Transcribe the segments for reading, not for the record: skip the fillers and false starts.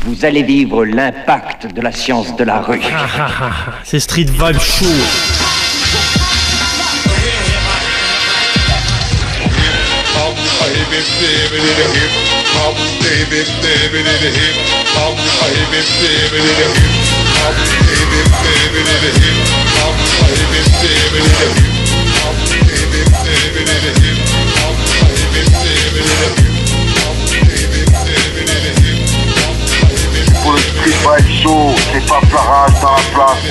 Vous allez vivre l'impact de la science de la rue. C'est Street Vibe Show. Pour le Street Vibe Show, c'est pas Flarage dans la place.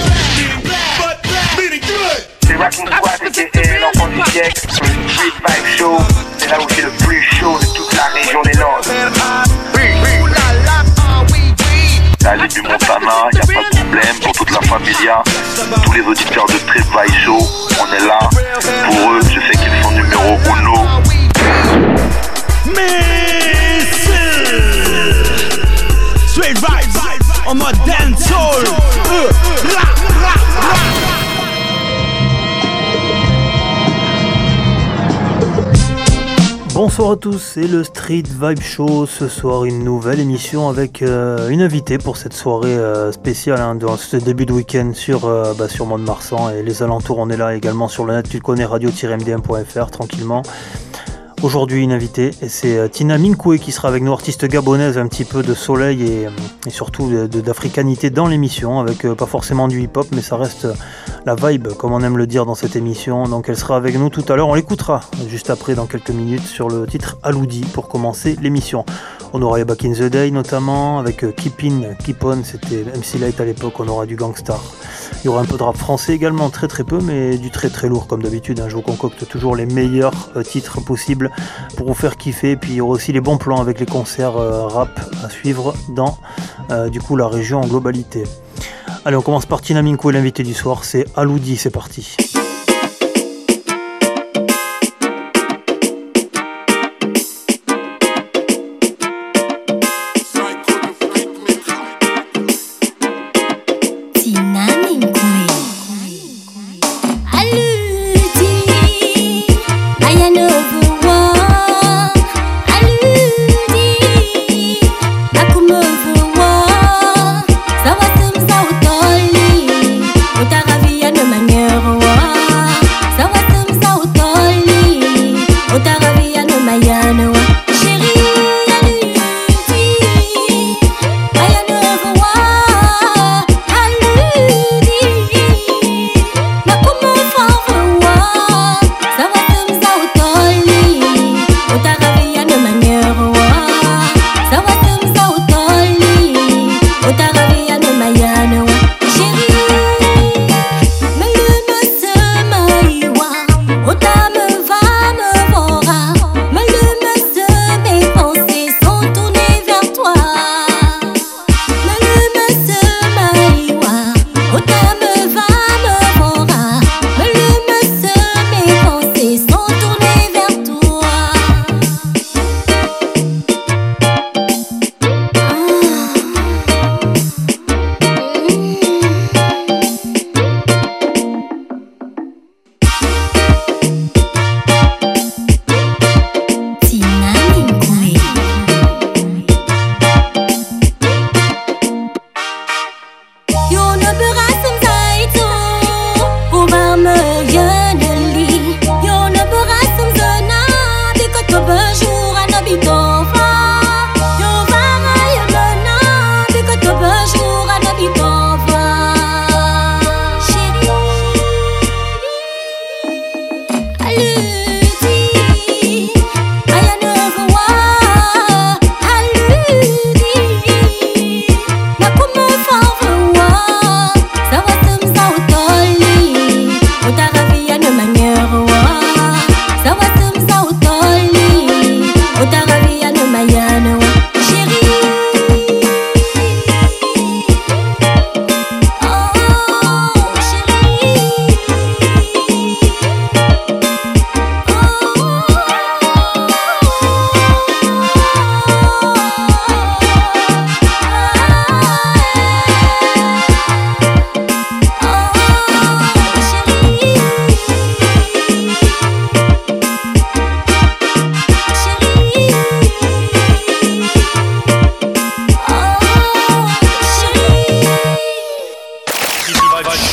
C'est Racking Squad et l'enfant du siècle. Sur le Street Vibe Show, c'est là où c'est le plus chaud de toute la région des Landes. Salut du Montana, y'a pas de problème pour toute la familia. Tous les auditeurs de Street Vibe Show, on est là. Pour eux, je sais qu'ils sont numéro uno. Straight Vibes en mode dancehall. Bonsoir à tous, c'est le Street Vibe Show. Ce soir, une nouvelle émission avec une invitée pour cette soirée spéciale dans ce début de week-end sur Mont-de-Marsan et les alentours. On est là également sur le net, tu le connais, radio-mdm.fr, tranquillement. Aujourd'hui, une invitée, et c'est Tina Minkwe qui sera avec nous, artiste gabonaise, un petit peu de soleil et surtout d'africanité dans l'émission, avec pas forcément du hip-hop, mais ça reste la vibe, comme on aime le dire dans cette émission. Donc elle sera avec nous tout à l'heure, on l'écoutera juste après, dans quelques minutes, sur le titre Aloudi, pour commencer l'émission. On aura Back in the Day notamment, avec Keep On, c'était MC Light à l'époque, on aura du Gangstar. Il y aura un peu de rap français également, très très peu, mais du très très lourd comme d'habitude. Je vous concocte toujours les meilleurs titres possibles pour vous faire kiffer. Puis il y aura aussi les bons plans avec les concerts rap à suivre dans la région en globalité. Allez, on commence par Tina Minkwe, l'invité du soir, c'est Aloudi, c'est parti. Utaravia de manière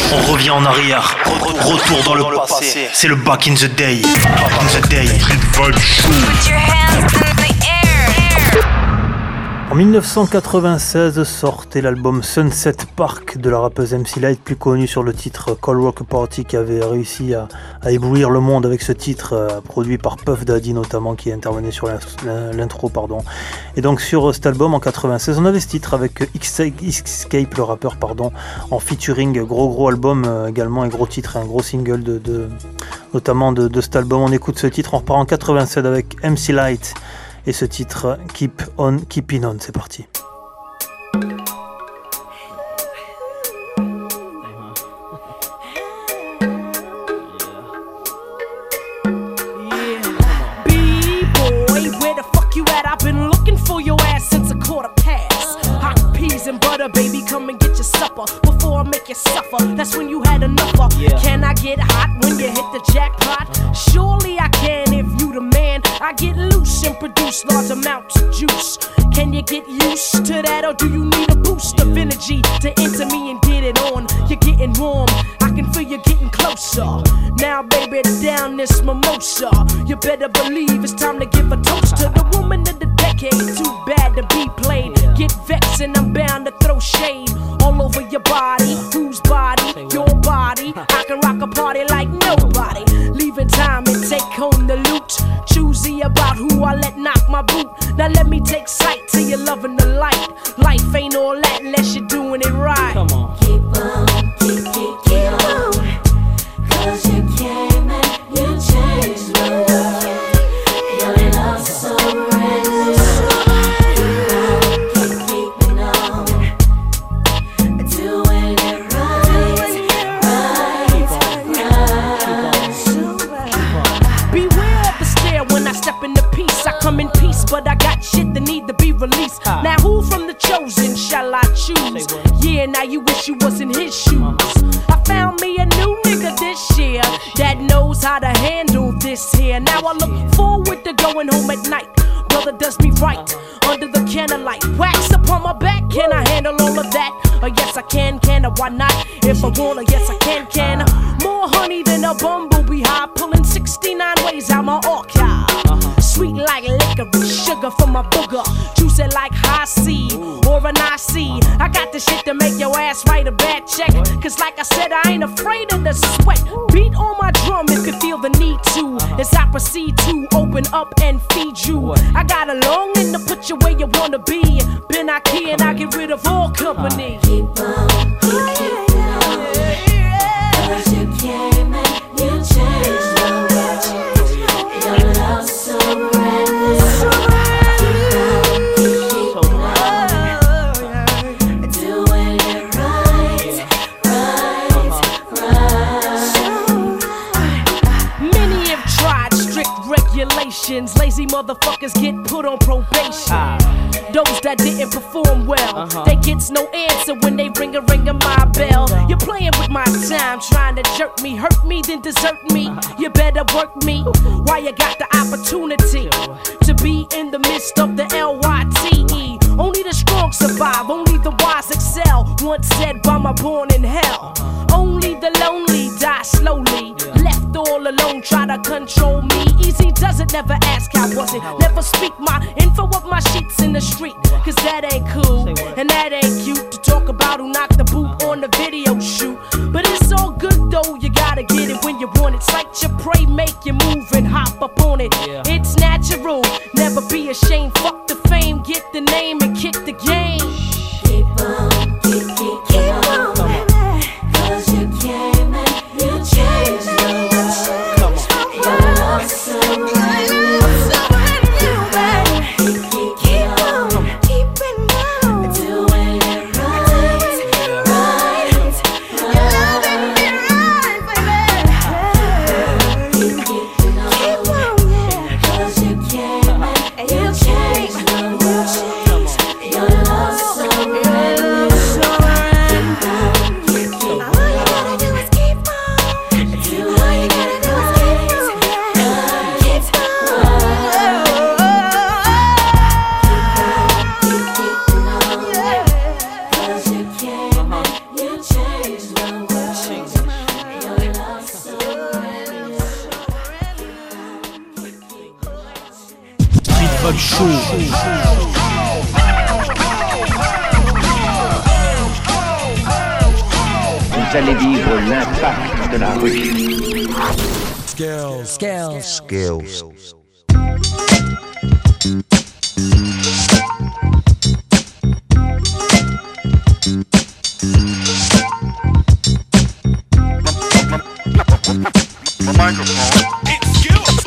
On revient en arrière, retour dans le passé. C'est le Back in the Day. Back in the Day. Street Vibe Show. Put your hands in the air. En 1996 sortait l'album Sunset Park de la rappeuse MC Lyte, plus connue sur le titre Call Rock Party, qui avait réussi à éblouir le monde avec ce titre produit par Puff Daddy notamment, qui intervenait sur l'intro. Et donc sur cet album en 96 on avait ce titre avec Escape le rappeur en featuring, gros album également, un gros titre et un gros single notamment de cet album. On écoute ce titre, on repart en 87 avec MC Lyte et ce titre Keep On Keeping On, c'est parti. I've been looking for your ass since a quarter past. Hot peas and butter, baby, come and get your supper before I make you suffer. That's when you had enough of. Yeah. Can I get hot when you hit the jackpot? Surely I can if you the man. I get loose and produce large amounts of juice. Can you get used to that, or do you need a boost of energy to enter me and get it on? You're getting warm, I can feel you getting closer. Now, baby, down this mimosa. You better believe it's time to give a toast to the woman of the decade. Too bad to be played. Get vexed and I'm bound to throw shade all over your body. Whose body? Your body. I can rock a party like nobody. Leaving time and take home the loot. Choosy about who I let knock my boot. Now let me take sight till you're loving the light. Life ain't all that unless you're doing it right. Come on. Keep on, keep on. 'Cause you came and you changed my world. Your love so reckless. Keep keeping on. Doing it right. Beware of the stare when I step into peace. I come in peace, but I got shit that need to be released. Now who from the chosen shall I choose? Yeah, now you wish you was in his shoes. I found me a new nigga this year that knows how to handle this here. Now I look forward to going home at night. Brother does me right under the candlelight. Wax upon my back, can I handle all of that? Yes I can I? Why not? If I wanna, yes I can I? More honey than a bumblebee hive, pulling 69 ways out my archive. Sweet like licorice, sugar from my booger. Juicy like high C or an IC. I got the shit to make your ass write a bad check. Cause like I said, I ain't afraid of the sweat. Beat on my drum if you feel the need to. As I proceed to open up and feed you. I got a longing to put you where you wanna be. Been out here and I get rid of all company. Keep on, keep on. 'Cause you came and you changed my world. Your love so reckless. Keep on. Doing it right. Many have tried strict regulations. Lazy motherfuckers get put on probation. Those that didn't perform well, they gets no answer when they ring a my bell. You're playing with my time, trying to jerk me, hurt me, then desert me. You better work me while you got the opportunity to be in the midst of the LYTE. Only the strong survive, only the wise excel. Once said by my born in hell. Only the lonely die slowly. Left all alone, try to control me. Easy does it, never ask how was it. Never speak my info of my sheets in the street. Cause that ain't cool, and that ain't cute. To talk about who knocked the boot on the video shoot. But it's all good though, you gotta get it when you want it. Sight your prey, make you move and hop up on it. It's natural, never be ashamed. Fuck the fame, get the name and kick the game. Keep on, keep on. 'Cause you came and you changed my world. Your love so reckless. Keep on, keeping on. Doing it right. You're loving me right, baby. Keep on, 'cause you came and you changed my world. Vibe Show. Vous allez vivre l'impact de la rue. Skills. My microphone. It's skills.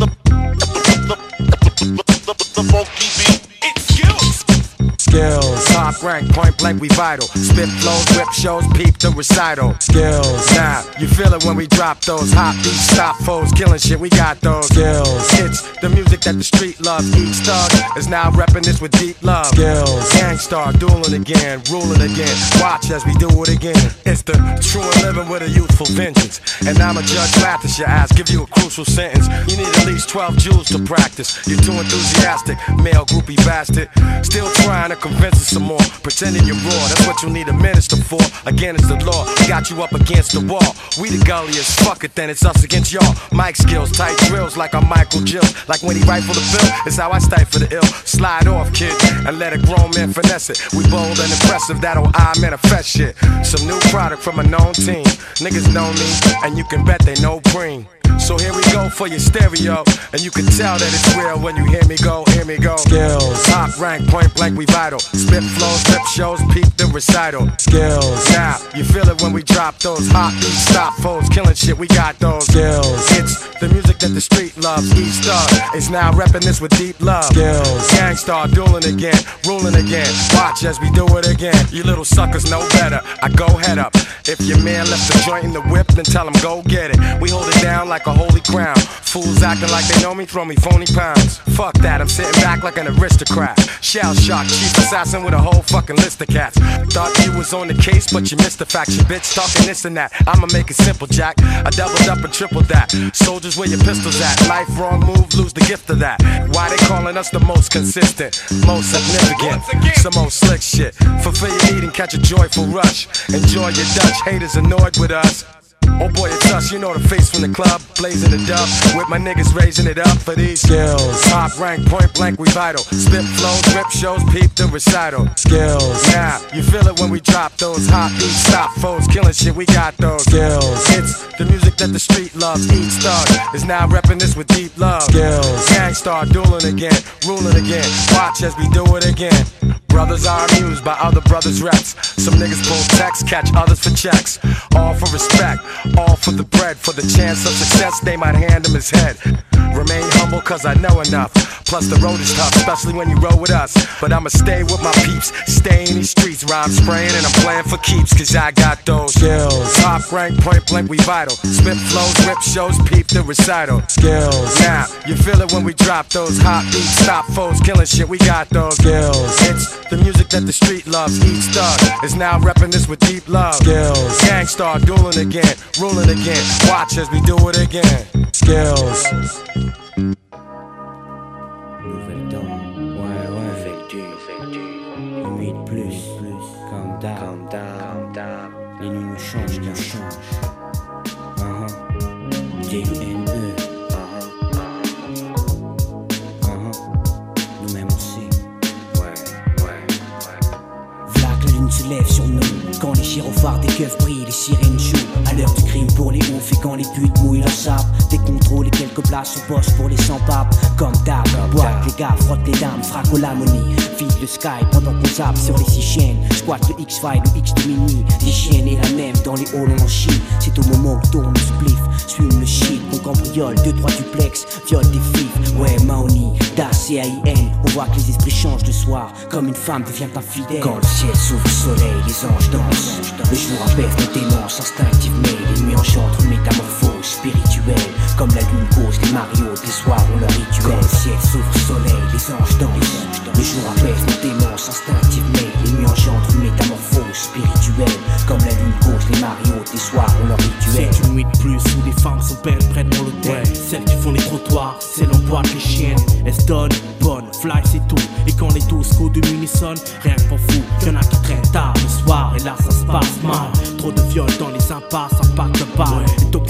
The funky beat. It's skills. Skills. Top rank, point blank, we vital. Spit flows, whip shows, peep the recital. Skills. Now, you feel it when we drop those hot beats, stop foes, killing shit, we got those. Skills. It's the music that the street loves. Each thug is now repping this with deep love. Skills. Gangstar, dueling again, ruling again. Watch as we do it again. It's the true and living with a youthful vengeance. And I'ma judge math as your ass, give you a crucial sentence. You need at least 12 joules to practice. You're too enthusiastic, male groupie bastard. Still trying to convince us some more. Pretending you're raw, that's what you need a minister for. Again, it's the law, got you up against the wall. We the gulliest, fuck it then, it's us against y'all. Mic skills, tight drills like I'm Michael Jill. Like when he rifle the bill, it's how I stifle the ill. Slide off, kid, and let a grown man finesse it. We bold and impressive, that'll I manifest shit. Some new product from a known team. Niggas know me, and you can bet they know Preem. So here we go for your stereo, and you can tell that it's real when you hear me go, hear me go. Skills. Top rank, point blank, we vital. Spit flows, rip shows, peep the recital. Skills. Now, you feel it when we drop those hot beats, stop foes, killing shit, we got those. Skills. It's the music that the street loves. Each thug is now repping this with deep love. Skills. Gangstar, dueling again, ruling again. Watch as we do it again. You little suckers know better, I go head up. If your man left the joint in the whip, then tell him go get it. We hold it down like a holy crown. Fools acting like they know me, throw me phony pounds. Fuck that, I'm sitting back like an aristocrat. Shell shock, chief assassin with a whole fucking list of cats. Thought you was on the case, but you missed the fact. Your bitch talking this and that. I'ma make it simple, Jack. I doubled up and tripled that. Soldiers, where your pistols at? Life wrong move, lose the gift of that. Why they calling us the most consistent, most significant? Some old slick shit. Fulfill your need and catch a joyful rush. Enjoy your Dutch, haters annoyed with us. Oh boy, it's us, you know the face from the club. Blazing it up, with my niggas raising it up for these skills. Top rank, point blank, we vital. Spit flows, rip shows, peep the recital. Skills. Now, you feel it when we drop those hot beats, stop foes, killing shit, we got those. Skills. It's the music that the street loves. Each thug is now repping this with deep love. Skills. Gangstar, dueling again, ruling again. Watch as we do it again. Brothers are amused by other brothers' reps. Some niggas pull texts, catch others for checks. All for respect, all for the bread. For the chance of success, they might hand him his head. Remain humble cause I know enough. Plus the road is tough, especially when you roll with us. But I'ma stay with my peeps, stay in these streets. Rhyme spraying and I'm playing for keeps, cause I got those skills. Top rank, point blank, we vital. Spit flows, rip shows, peep the recital. Skills. Now, you feel it when we drop those hot beats, stop foes, killing shit, we got those skills. It's the music that the street loves. Each thug is now repping this with deep love. Skills. Gangstar, dueling again, ruling again. Watch as we do it again. Skills. Nouvelle donne, ouais, une nuit de plus, calm down, les nuits nous changent, D-U-N-E, nous-mêmes on sait, V'là que la lune se lève sur nous, quand les gyrophares des keufs brillent, les sirènes jouent. À l'heure du crime pour les oufs et quand les putes mouillent leur sable. Des contrôles et quelques places au poste pour les sans-papes. Comme d'hab, boîte, les gars frottent les dames, fraco l'harmonie. Vide le sky pendant qu'on zappe sur les 6 chaînes. Squat le X-File, le X de minuit. Les chiennes et la même dans les halls on en chie. C'est au moment où tourne le spliff. Suime le shit, qu'on cambriole, 2-3 duplex. Viole des fifs, ouais Mahoney, Da C-A-I-N. On voit que les esprits changent le soir. Comme une femme devient infidèle. Quand le ciel s'ouvre au soleil, les anges dansent. Le jour apaise nos démences instinctivement. Les nuits engendrent une métamorphose spirituelle. Comme la lune cause les mariottes, les soirs ont leur rituel. Quand le ciel s'ouvre au soleil, les anges dansent. Le jour apaise nos démences instinctivement. Les nuits engendrent une métamorphose spirituelle. Comme la lune cause les mariottes, les soirs ont leur rituel. C'est une nuit de plus où des femmes sont belles près de mon hôtel. Celles qui font les trottoirs, celles en boîte les chiennes. Elles se donnent, bonnes, fly c'est tout. Et quand les 12 coups de munisson, rien que pour fou. Y'en a qui traînent tard le soir et là ça se passe mal. Trop de viols dans les impasses, impact de balle. Les toxicos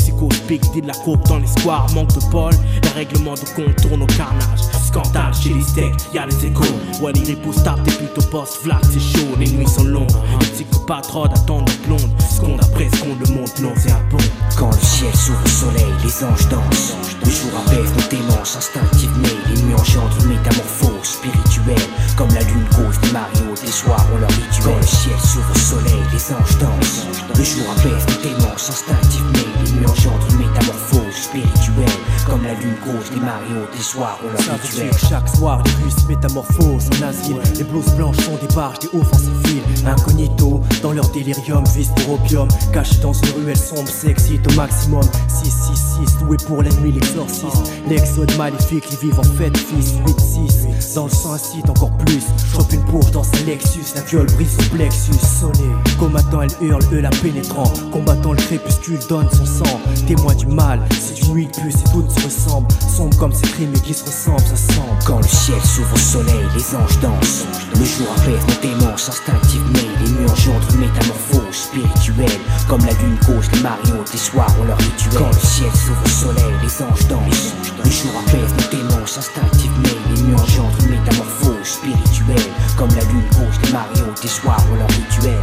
Big deal, la coupe dans les squares, manque de bol. Les règlements de compte tournent au carnage. Scandale chez les steaks, y'a les échos. Ouais, les ripousses tapent, t'es plutôt boss, Vlad, c'est chaud, les nuits sont longues. Les psychopathes rôdent, attendent le blonde. Seconde après seconde, le monde nauséabond. Quand le ciel s'ouvre au soleil, les anges dansent. Le jour apaise nos démences instinctivement. Les nuits engendrent une métamorphose spirituelle. Comme la lune cause des Mario, des soirs ont leur rituel. Quand le ciel s'ouvre au soleil, les anges dansent. Le jour apaise nos démences instinctivement. Les nuits engendrent une métamorphose spirituelle. Comme la lune cause des Mario, des soirs ont leur Ça veut rituel. dire chaque soir, les rues se métamorphosent en asile. Les blouses blanches sont des barges, des hauts en civil. Incognito, dans leur délirium, visent pour opium. Cachés dans une ruelle sombre, s'excitent au maximum. 666, loué pour la nuit, l'exorciste. L'exode maléfique, ils vivent en fête, fils. 8-6, dans le sang incite encore plus. Chope une bourge dans sa Lexus, la viole brise son plexus. Sonné, combattant, elle hurle, eux la pénétrant. Combattant, le crépuscule donne son sang. Témoin du mal, c'est une nuit de puce et toutes se ressemblent. Sombre comme ces crimes et qui se ressemblent, ça semble. Quand le ciel s'ouvre au soleil, les anges dansent. Le jour apaise nos démences instinctivement. Les nuits engendrent une métamorphose spirituelle. Comme la lune cause les Mario, des soirs ont leur rituel. Quand le ciel s'ouvre au soleil, les anges dansent. Le jour apaise nos démences instinctivement. Les nuits engendrent une métamorphose spirituelle. Comme la lune cause les Mario, des soirs ont leur rituel.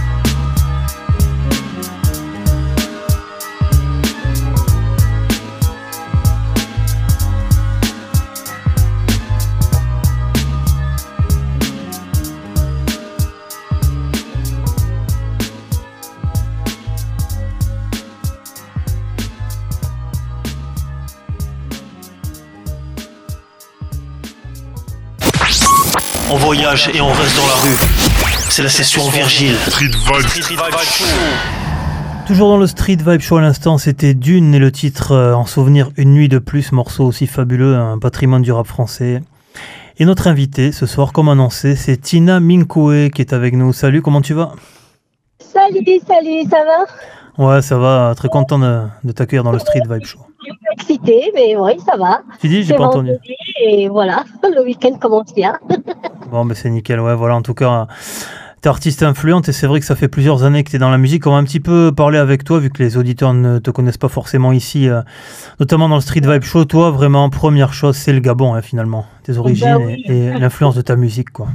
On voyage et on reste dans la rue. C'est la session Virgile. Street Vibe Show. Toujours dans le Street Vibe Show à l'instant, c'était Dune et le titre en souvenir Une nuit de plus, morceau aussi fabuleux, un patrimoine du rap français. Et notre invité ce soir, comme annoncé, c'est Tina Minkoué qui est avec nous. Salut, comment tu vas ? Salut, ça va ? Ouais, ça va, très content de t'accueillir dans le Street Vibe Show. Je suis excitée, mais oui, ça va. Tu dis, j'ai pas entendu. Et voilà, le week-end commence bien. Bon, ben c'est nickel, ouais, voilà, en tout cas, t'es artiste influente et c'est vrai que ça fait plusieurs années que t'es dans la musique. On va un petit peu parler avec toi, vu que les auditeurs ne te connaissent pas forcément ici, notamment dans le Street Vibe Show. Toi, vraiment, première chose, c'est le Gabon, hein, finalement. Tes origines oui. et l'influence de ta musique, quoi.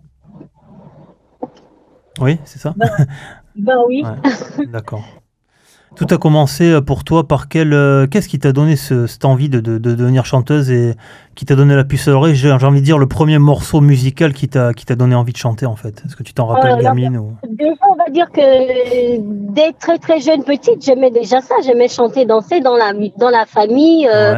Oui, c'est ça ? Oui. Ouais, d'accord. Tout a commencé pour toi par qu'est-ce qui t'a donné cette envie de devenir chanteuse et qui t'a donné la puce à l'oreille ? J'ai envie de dire le premier morceau musical qui t'a donné envie de chanter en fait. Est-ce que tu t'en rappelles, gamine ou... Déjà, on va dire que dès très très jeune petite, j'aimais déjà ça. J'aimais chanter, danser dans la famille. Ouais.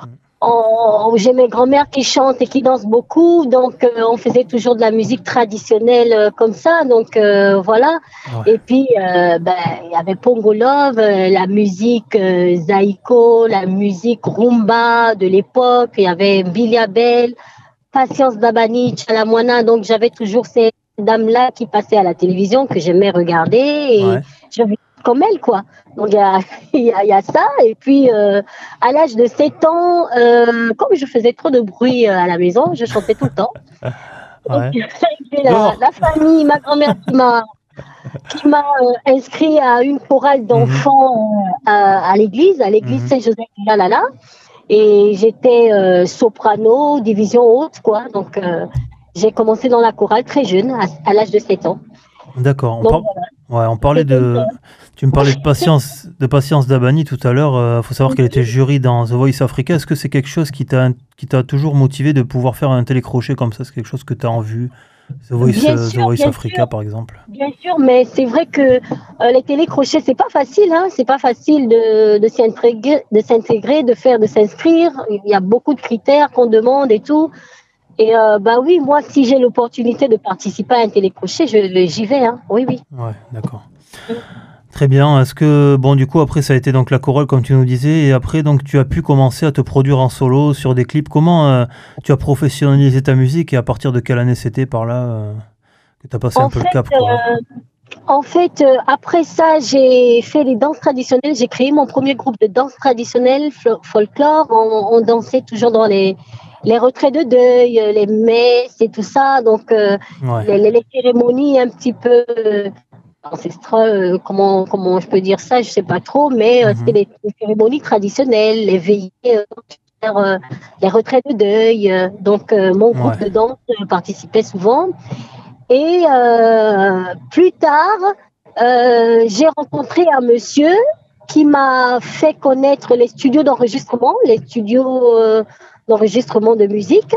J'ai mes grands-mères qui chantent et qui dansent beaucoup, donc on faisait toujours de la musique traditionnelle comme ça, donc voilà. Ouais. Et puis il y avait Pongo Love, la musique Zaïko, la musique rumba de l'époque. Il y avait Billy Abel, Patience Dabani, Chalamwana. Donc j'avais toujours ces dames-là qui passaient à la télévision que j'aimais regarder et je voulais être comme elles, quoi. Donc il y a ça. Et puis à l'âge de 7 ans, comme je faisais trop de bruit à la maison, je chantais tout le temps. Donc j'ai la famille, ma grand-mère qui m'a inscrit à une chorale d'enfants à l'église Saint-Joseph de Lalala. Et j'étais soprano, division haute, quoi. Donc j'ai commencé dans la chorale très jeune, à l'âge de 7 ans. D'accord. On parlait tu me parlais de Patience Dabani tout à l'heure. Faut savoir qu'elle était jury dans The Voice Africa. Est-ce que c'est quelque chose qui t'a toujours motivé de pouvoir faire un télécrochet comme ça ? C'est quelque chose que tu as en vue ? The Voice Africa, par exemple. Bien sûr, mais c'est vrai que les télécrochets, c'est pas facile. Hein. C'est pas facile de s'intégrer, de s'inscrire. Il y a beaucoup de critères qu'on demande et tout. Et oui, moi, si j'ai l'opportunité de participer à un télécrochet, j'y vais. Hein. Oui. Ouais, d'accord. Très bien. Est-ce que, du coup, après, ça a été donc la chorale, comme tu nous disais, et après, donc, tu as pu commencer à te produire en solo sur des clips. Comment tu as professionnalisé ta musique et à partir de quelle année c'était par là que tu as passé un peu le cap, quoi. En fait, après ça, j'ai fait les danses traditionnelles. J'ai créé mon premier groupe de danse traditionnelle, folklore. On dansait toujours dans les retraits de deuil, les messes et tout ça. Donc, les cérémonies un petit peu ancestrales, comment je peux dire ça, je sais pas trop, mais c'était les cérémonies traditionnelles, les veillées, les retraites de deuil. Donc mon groupe de danse participait souvent. Et plus tard, j'ai rencontré un monsieur qui m'a fait connaître les studios d'enregistrement, d'enregistrement de musique.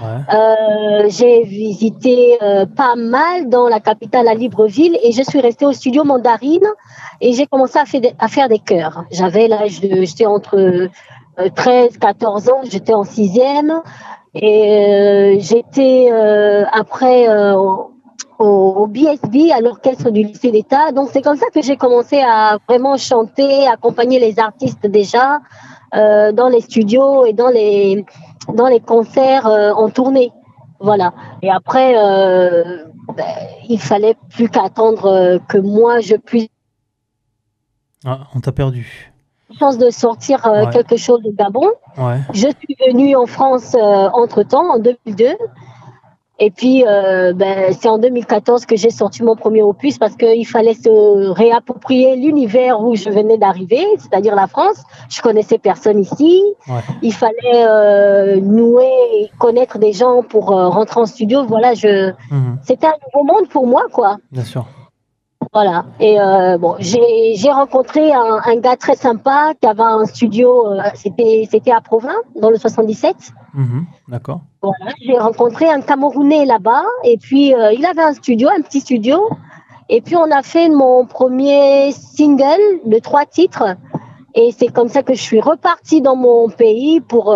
J'ai visité pas mal dans la capitale à Libreville et je suis restée au studio Mandarine et j'ai commencé à faire des chœurs. J'étais entre 13, 14 ans, j'étais en 6e et j'étais après au BSB, à l'orchestre du lycée d'État. Donc c'est comme ça que j'ai commencé à vraiment chanter, accompagner les artistes déjà dans les studios et dans les concerts en tournée. Voilà. Et après, il fallait plus qu'attendre que moi je puisse. Ah, on t'a perdu. Chance de sortir quelque chose de Gabon. Je suis venue en France entre-temps, en 2002. Et puis, c'est en 2014 que j'ai sorti mon premier opus parce qu'il fallait se réapproprier l'univers où je venais d'arriver, c'est-à-dire la France. Je connaissais personne ici. Il fallait nouer et connaître des gens pour rentrer en studio. Voilà, c'était un nouveau monde pour moi, quoi. Bien sûr. Voilà. Et j'ai rencontré un gars très sympa qui avait un studio, c'était à Provins, dans le 77. D'accord. Voilà, j'ai rencontré un Camerounais là-bas et puis il avait un petit studio et puis on a fait mon premier single de 3 titres et c'est comme ça que je suis repartie dans mon pays pour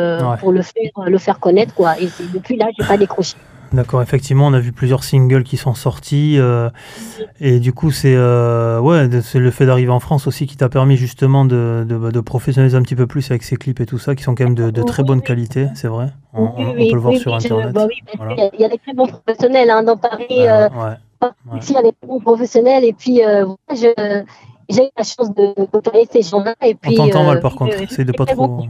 le faire connaître, quoi. Et depuis là, j'ai pas décroché. D'accord, effectivement, on a vu plusieurs singles qui sont sortis et du coup, c'est le fait d'arriver en France aussi qui t'a permis justement de professionnaliser un petit peu plus avec ces clips et tout ça, qui sont quand même de très bonne qualité, c'est vrai. On peut le voir sur Internet. Il y a des très bons professionnels dans Paris. Ici, il y a des très bons professionnels et puis j'ai eu la chance de côtoyer ces gens-là. Et puis, on t'entend mal par contre, c'est de pas trop.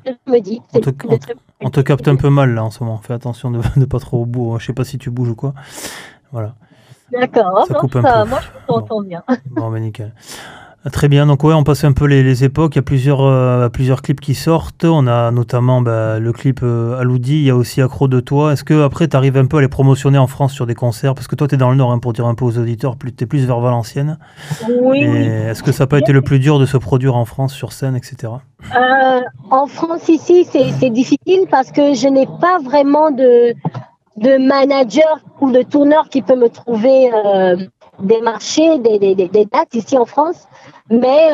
On te capte un peu mal là en ce moment. Fais attention de pas trop au bout. Je sais pas si tu bouges ou quoi. Voilà. D'accord. Ça coupe un peu. Moi, je t'entends bien. Bon, ben nickel. Très bien. Donc on passe un peu les époques. Il y a plusieurs clips qui sortent. On a notamment le clip Aloudi. Il y a aussi Accro de toi. Est-ce que après tu arrives un peu à les promotionner en France sur des concerts? Parce que toi tu es dans le Nord, pour dire un peu aux auditeurs. Tu es plus vers Valenciennes. Oui. Est-ce que ça n'a pas été le plus dur de se produire en France sur scène, etc. En France ici, c'est difficile parce que je n'ai pas vraiment de manager ou de tourneur qui peut me trouver des marchés, des dates ici en France. Mais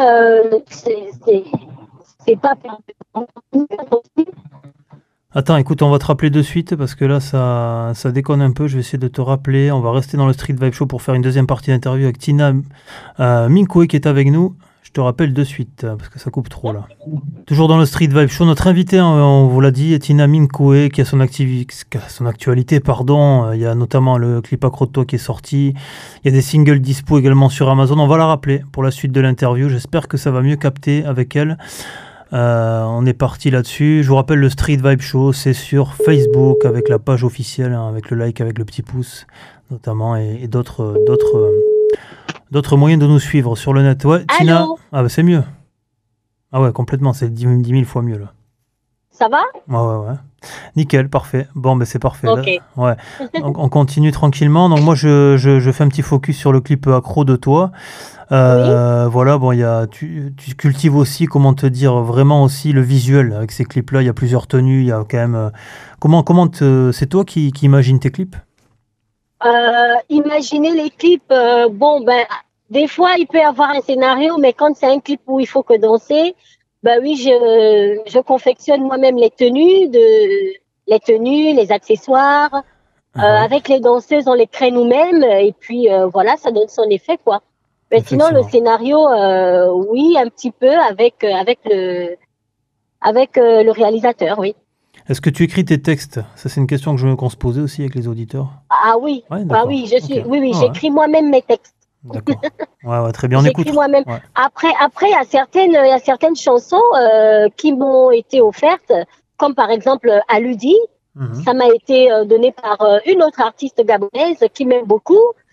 c'est pas perdu. Attends, écoute, on va te rappeler de suite parce que là, ça déconne un peu. Je vais essayer de te rappeler. On va rester dans le Street Vibe Show pour faire une deuxième partie d'interview avec Tina Minkoé qui est avec nous. Je te rappelle de suite parce que ça coupe trop là. Toujours dans le Street Vibe Show, notre invité, on vous l'a dit, est Tina Minkoé qui a son actualité. Il y a notamment le clip Accro de toi qui est sorti. Il y a des singles dispo également sur Amazon. On va la rappeler pour la suite de l'interview. J'espère que ça va mieux capter avec elle. On est parti là-dessus. Je vous rappelle, le Street Vibe Show, c'est sur Facebook avec la page officielle, avec le like, avec le petit pouce notamment, et d'autres moyens de nous suivre sur le net. Ouais, Tina. C'est mieux. Ah ouais, complètement, c'est 10 000 fois mieux là. Ça va? Ouais. Nickel, parfait. Bon, c'est parfait. Okay. Là. Ouais. On continue tranquillement. Donc moi, je fais un petit focus sur le clip Accro de toi. Voilà, bon, tu cultives aussi, comment te dire, vraiment aussi le visuel avec ces clips-là. Il y a plusieurs tenues, il y a quand même. C'est toi qui imagines tes clips? Imaginer les clips, des fois il peut y avoir un scénario, mais quand c'est un clip où il faut que danser, oui, je confectionne moi-même les tenues, les accessoires. Avec les danseuses, on les crée nous-mêmes, et puis voilà, ça donne son effet, quoi. Mais sinon, le scénario, oui, un petit peu avec le réalisateur, oui. Est-ce que tu écris tes textes? Ça, c'est une question qu'on se posait aussi avec les auditeurs. Ah oui, oui, j'écris moi-même mes textes. D'accord. Ouais, très bien. On j'écris écoute. moi-même. Ouais. Après, il y a certaines chansons qui m'ont été offertes, comme par exemple Aloudi. Ça m'a été donné par une autre artiste gabonaise qui m'aime beaucoup,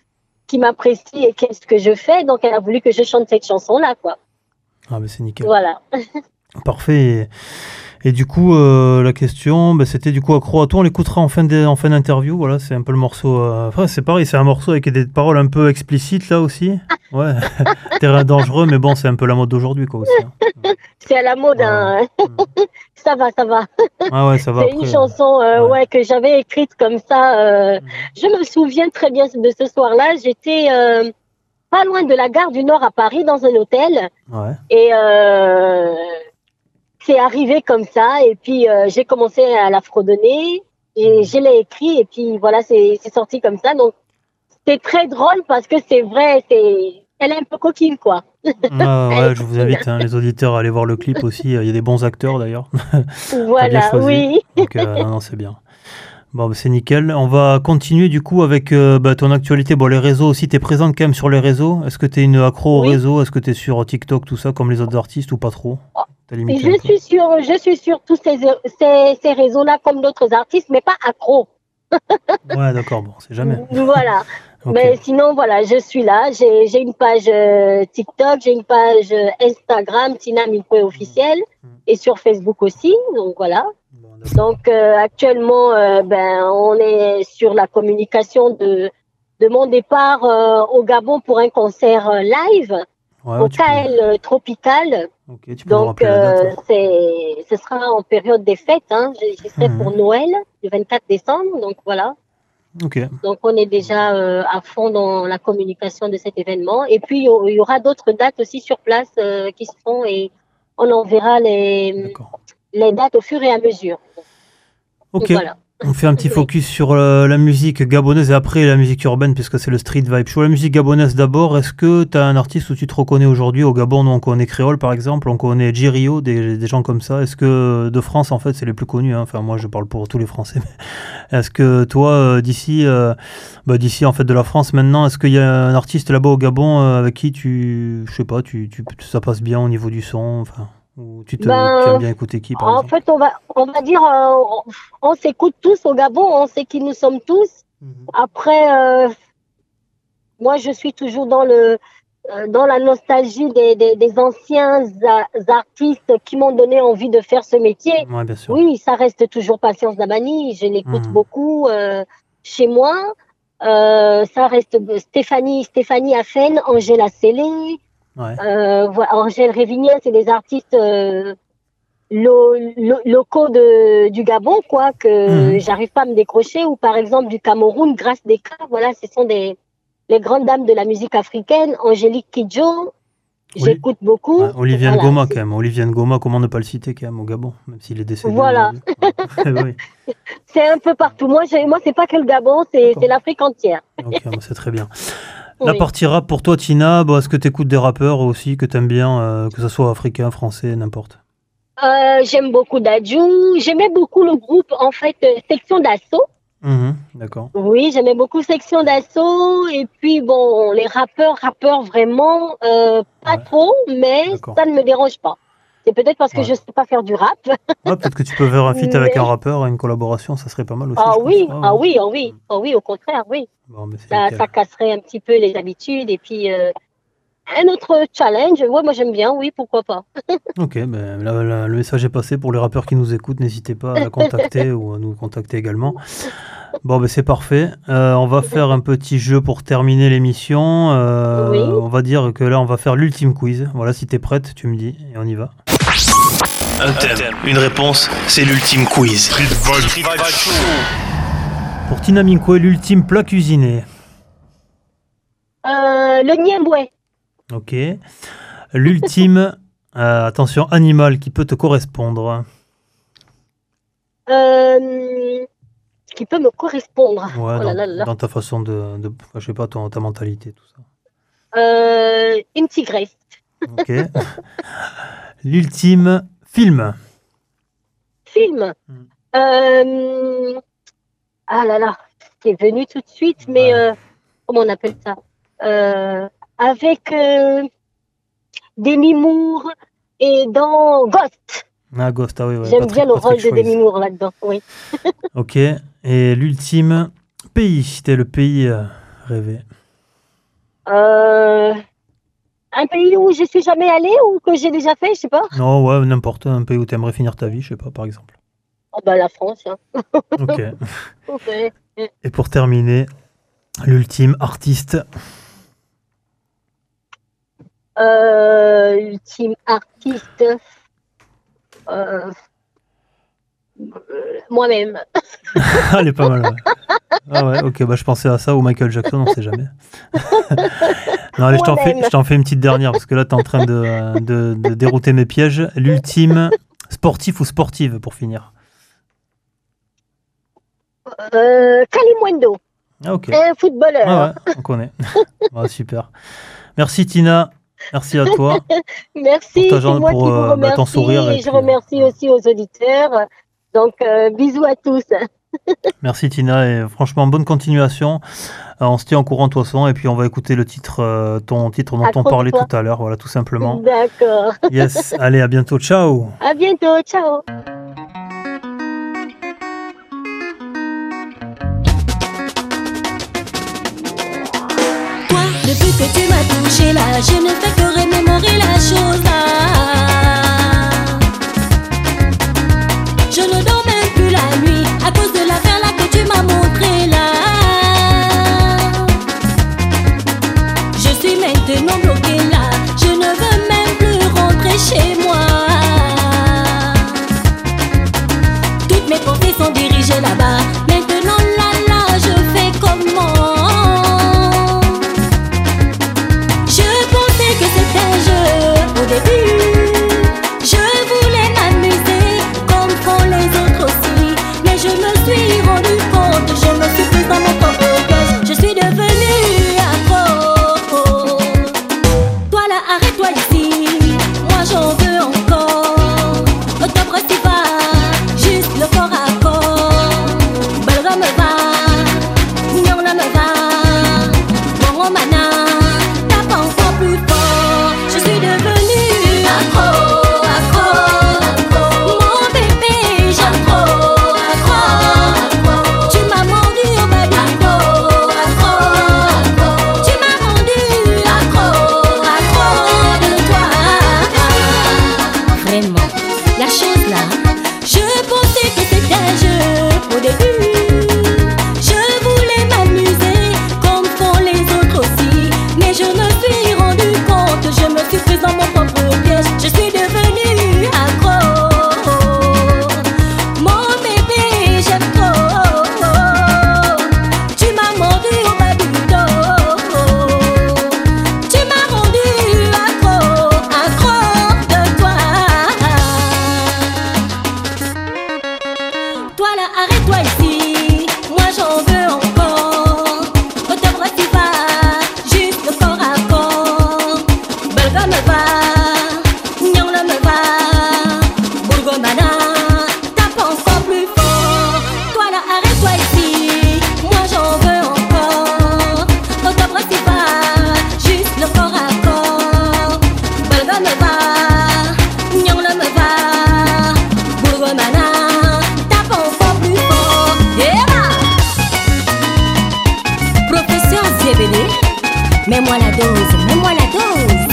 qui m'apprécie et qui aime ce que je fais. Donc, elle a voulu que je chante cette chanson-là, quoi. Ah, mais c'est nickel. Voilà. Parfait. Et du coup, la question, c'était du coup Accro à toi. On l'écoutera en fin d'interview. Voilà, c'est un peu le morceau. Enfin, c'est pareil, c'est un morceau avec des paroles un peu explicites là aussi. Ouais, terrain dangereux, mais bon, c'est un peu la mode d'aujourd'hui, quoi, aussi. Hein. C'est à la mode, hein. Ça va. Ah ouais, ça va. C'est une chanson que j'avais écrite comme ça. Je me souviens très bien de ce soir-là. J'étais pas loin de la gare du Nord à Paris, dans un hôtel. Ouais. Et c'est arrivé comme ça. Et puis, j'ai commencé à la fredonner. Et je l'ai écrit. Et puis, voilà, c'est sorti comme ça. Donc, c'est très drôle parce que c'est vrai. Elle est un peu coquine, quoi. Ouais, je vous invite, hein, les auditeurs, à aller voir le clip aussi. Il y a des bons acteurs, d'ailleurs. Voilà, oui. Donc, non, c'est bien. Bon, c'est nickel. On va continuer du coup avec ton actualité. Bon, les réseaux aussi, tu es présente quand même sur les réseaux. Est-ce que tu es une accro au réseau? Est-ce que tu es sur TikTok, tout ça, comme les autres artistes ou pas trop? Je suis sur tous ces réseaux-là comme d'autres artistes, mais pas accro. Ouais, d'accord, bon, c'est jamais. Voilà. Okay. Mais sinon, voilà, je suis là. J'ai une page TikTok, j'ai une page Instagram, Tina Minkwe officielle, et sur Facebook aussi. Donc voilà. Donc actuellement, on est sur la communication de mon départ au Gabon pour un concert live au KL Tropical. Okay, donc ce sera en période des fêtes. Hein. J'y serai pour Noël, le 24 décembre. Donc voilà. Okay. Donc on est déjà à fond dans la communication de cet événement. Et puis il y aura d'autres dates aussi sur place qui se font et on en verra les dates au fur et à mesure. Ok, voilà. On fait un petit focus sur la musique gabonaise et après la musique urbaine puisque c'est le Street Vibe Show. La musique gabonaise d'abord, est-ce que tu as un artiste où tu te reconnais aujourd'hui? Au Gabon, nous on connaît Créole par exemple, on connaît J-Rio, des gens comme ça. Est-ce que de France en fait c'est les plus connus, hein? Enfin moi je parle pour tous les Français. Mais est-ce que toi d'ici en fait de la France maintenant, est-ce qu'il y a un artiste là-bas au Gabon avec qui ça passe bien au niveau du son, enfin ou tu aimes bien écouter qui par exemple? En fait, on va dire, on s'écoute tous au Gabon, on sait qui nous sommes tous. Après, moi, je suis toujours dans la nostalgie des anciens artistes qui m'ont donné envie de faire ce métier. Ouais, bien sûr. Oui, ça reste toujours Patience Dabani, je l'écoute beaucoup chez moi. Ça reste Stéphanie Afen, Angela Sélé. Ouais. Angèle Révignon, c'est des artistes locaux du Gabon, quoi, que j'arrive pas à me décrocher. Ou par exemple du Cameroun, Grâce Desca, voilà, ce sont les grandes dames de la musique africaine. Angélique Kidjo, j'écoute beaucoup. Ouais, Olivier Ngoma, quand même. Olivier Ngoma, comment ne pas le citer quand même au Gabon, même s'il est décédé. Voilà. Oui. C'est un peu partout. Moi, c'est pas que le Gabon, c'est l'Afrique entière. Ok, c'est très bien. La partie rap pour toi, Tina, est-ce que tu écoutes des rappeurs aussi que tu aimes bien, que ce soit africain, français, n'importe? J'aime beaucoup Dadju. J'aimais beaucoup le groupe, en fait, Section d'Assaut. D'accord. Oui, j'aimais beaucoup Section d'Assaut. Et puis, bon, les rappeurs vraiment, pas trop, mais ça ne me dérange pas. C'est peut-être parce que je ne sais pas faire du rap. Peut-être que tu peux faire un feat avec un rappeur, une collaboration, ça serait pas mal aussi. Oui, au contraire, oui. Bon, ça casserait un petit peu les habitudes. Et puis, un autre challenge, moi j'aime bien, oui, pourquoi pas. Ok, le message est passé pour les rappeurs qui nous écoutent. N'hésitez pas à la contacter ou à nous contacter également. Bon, c'est parfait. On va faire un petit jeu pour terminer l'émission. On va dire que là, on va faire l'ultime quiz. Voilà, si t'es prête, tu me dis et on y va. Un thème, une réponse, c'est l'ultime quiz. Pour Tina Minkwe, l'ultime plat cuisiné. Le niemboué. Ok. L'ultime, attention, animal qui peut te correspondre. Qui peut me correspondre. Ouais, dans ta façon de je sais pas, ta mentalité, tout ça. Une tigresse. Ok. L'ultime film. Film. Ah là là, c'est venu tout de suite, mais comment on appelle ça? Avec Demi Moore et dans Ghost. Ah, Ghost, oui. J'aime bien le rôle de Demi Moore là-dedans, oui. Ok, et l'ultime pays, c'était le pays rêvé. Un pays où je suis jamais allée ou que j'ai déjà fait, je sais pas. Non, ouais, n'importe, un pays où tu aimerais finir ta vie, je sais pas, par exemple. Oh bah la France. Hein. Ok. Ok. Et pour terminer, l'ultime artiste. Ultime artiste. Moi-même. Elle est pas mal, ouais. Ah ouais, ok, bah je pensais à ça ou Michael Jackson, on sait jamais. Non, allez, je t'en fais une petite dernière parce que là, t'es en train de dérouter mes pièges. L'ultime sportif ou sportive pour finir. Kalimundo. Ah, ok. Un footballeur. Ah ouais, on connaît. Ah, super. Merci Tina. Merci à toi. Merci, pour c'est moi qui vous remercie. ton sourire. Et je remercie aussi aux auditeurs. Donc, bisous à tous. Merci Tina et franchement, bonne continuation. On se tient au courant de toute façon et puis on va écouter le titre, ton titre dont on parlait tout à l'heure, voilà, tout simplement. D'accord. Yes, allez, à bientôt. Ciao. À bientôt. Ciao. Depuis que tu m'as touché là, je ne fais que remémorer la chose là. Je ne dors même plus la nuit à cause de l'affaire là que tu m'as montré là. Je suis maintenant bloquée là, je ne veux même plus rentrer chez moi. Toutes mes pensées sont dirigées là-bas. Maintenant là, je fais comment? Au début, je voulais m'amuser comme font les autres aussi. Mais je me suis rendu compte, je me suis prise dans mon propre piège. Je suis devenue accro. Toi là, arrête-toi ici, moi j'en veux encore. Octobre s'y va, juste le corps à corps. Balga me va, Nyangla me va, Moro Mana. Mets-moi la dose, mets-moi la dose.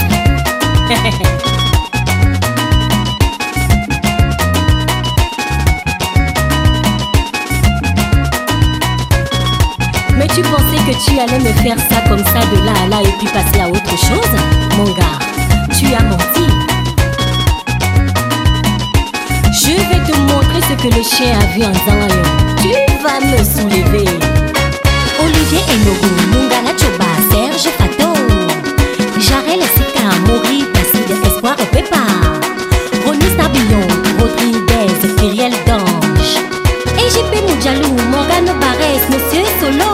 Mais tu pensais que tu allais me faire ça comme ça de là à là et puis passer à autre chose? Mon gars, tu as menti. Je vais te montrer ce que le chien a vu en Zangayon. Tu vas me soulever. Olivier Enogo, Mungala Choba, Serge Fato, Jarel Sika, Mori, Placide, Espoir, Pepa, Ronis Nabillon, Rodriguez, Kyriel Dange, EGP Moudjalou, Morgane Barès, Monsieur Solo.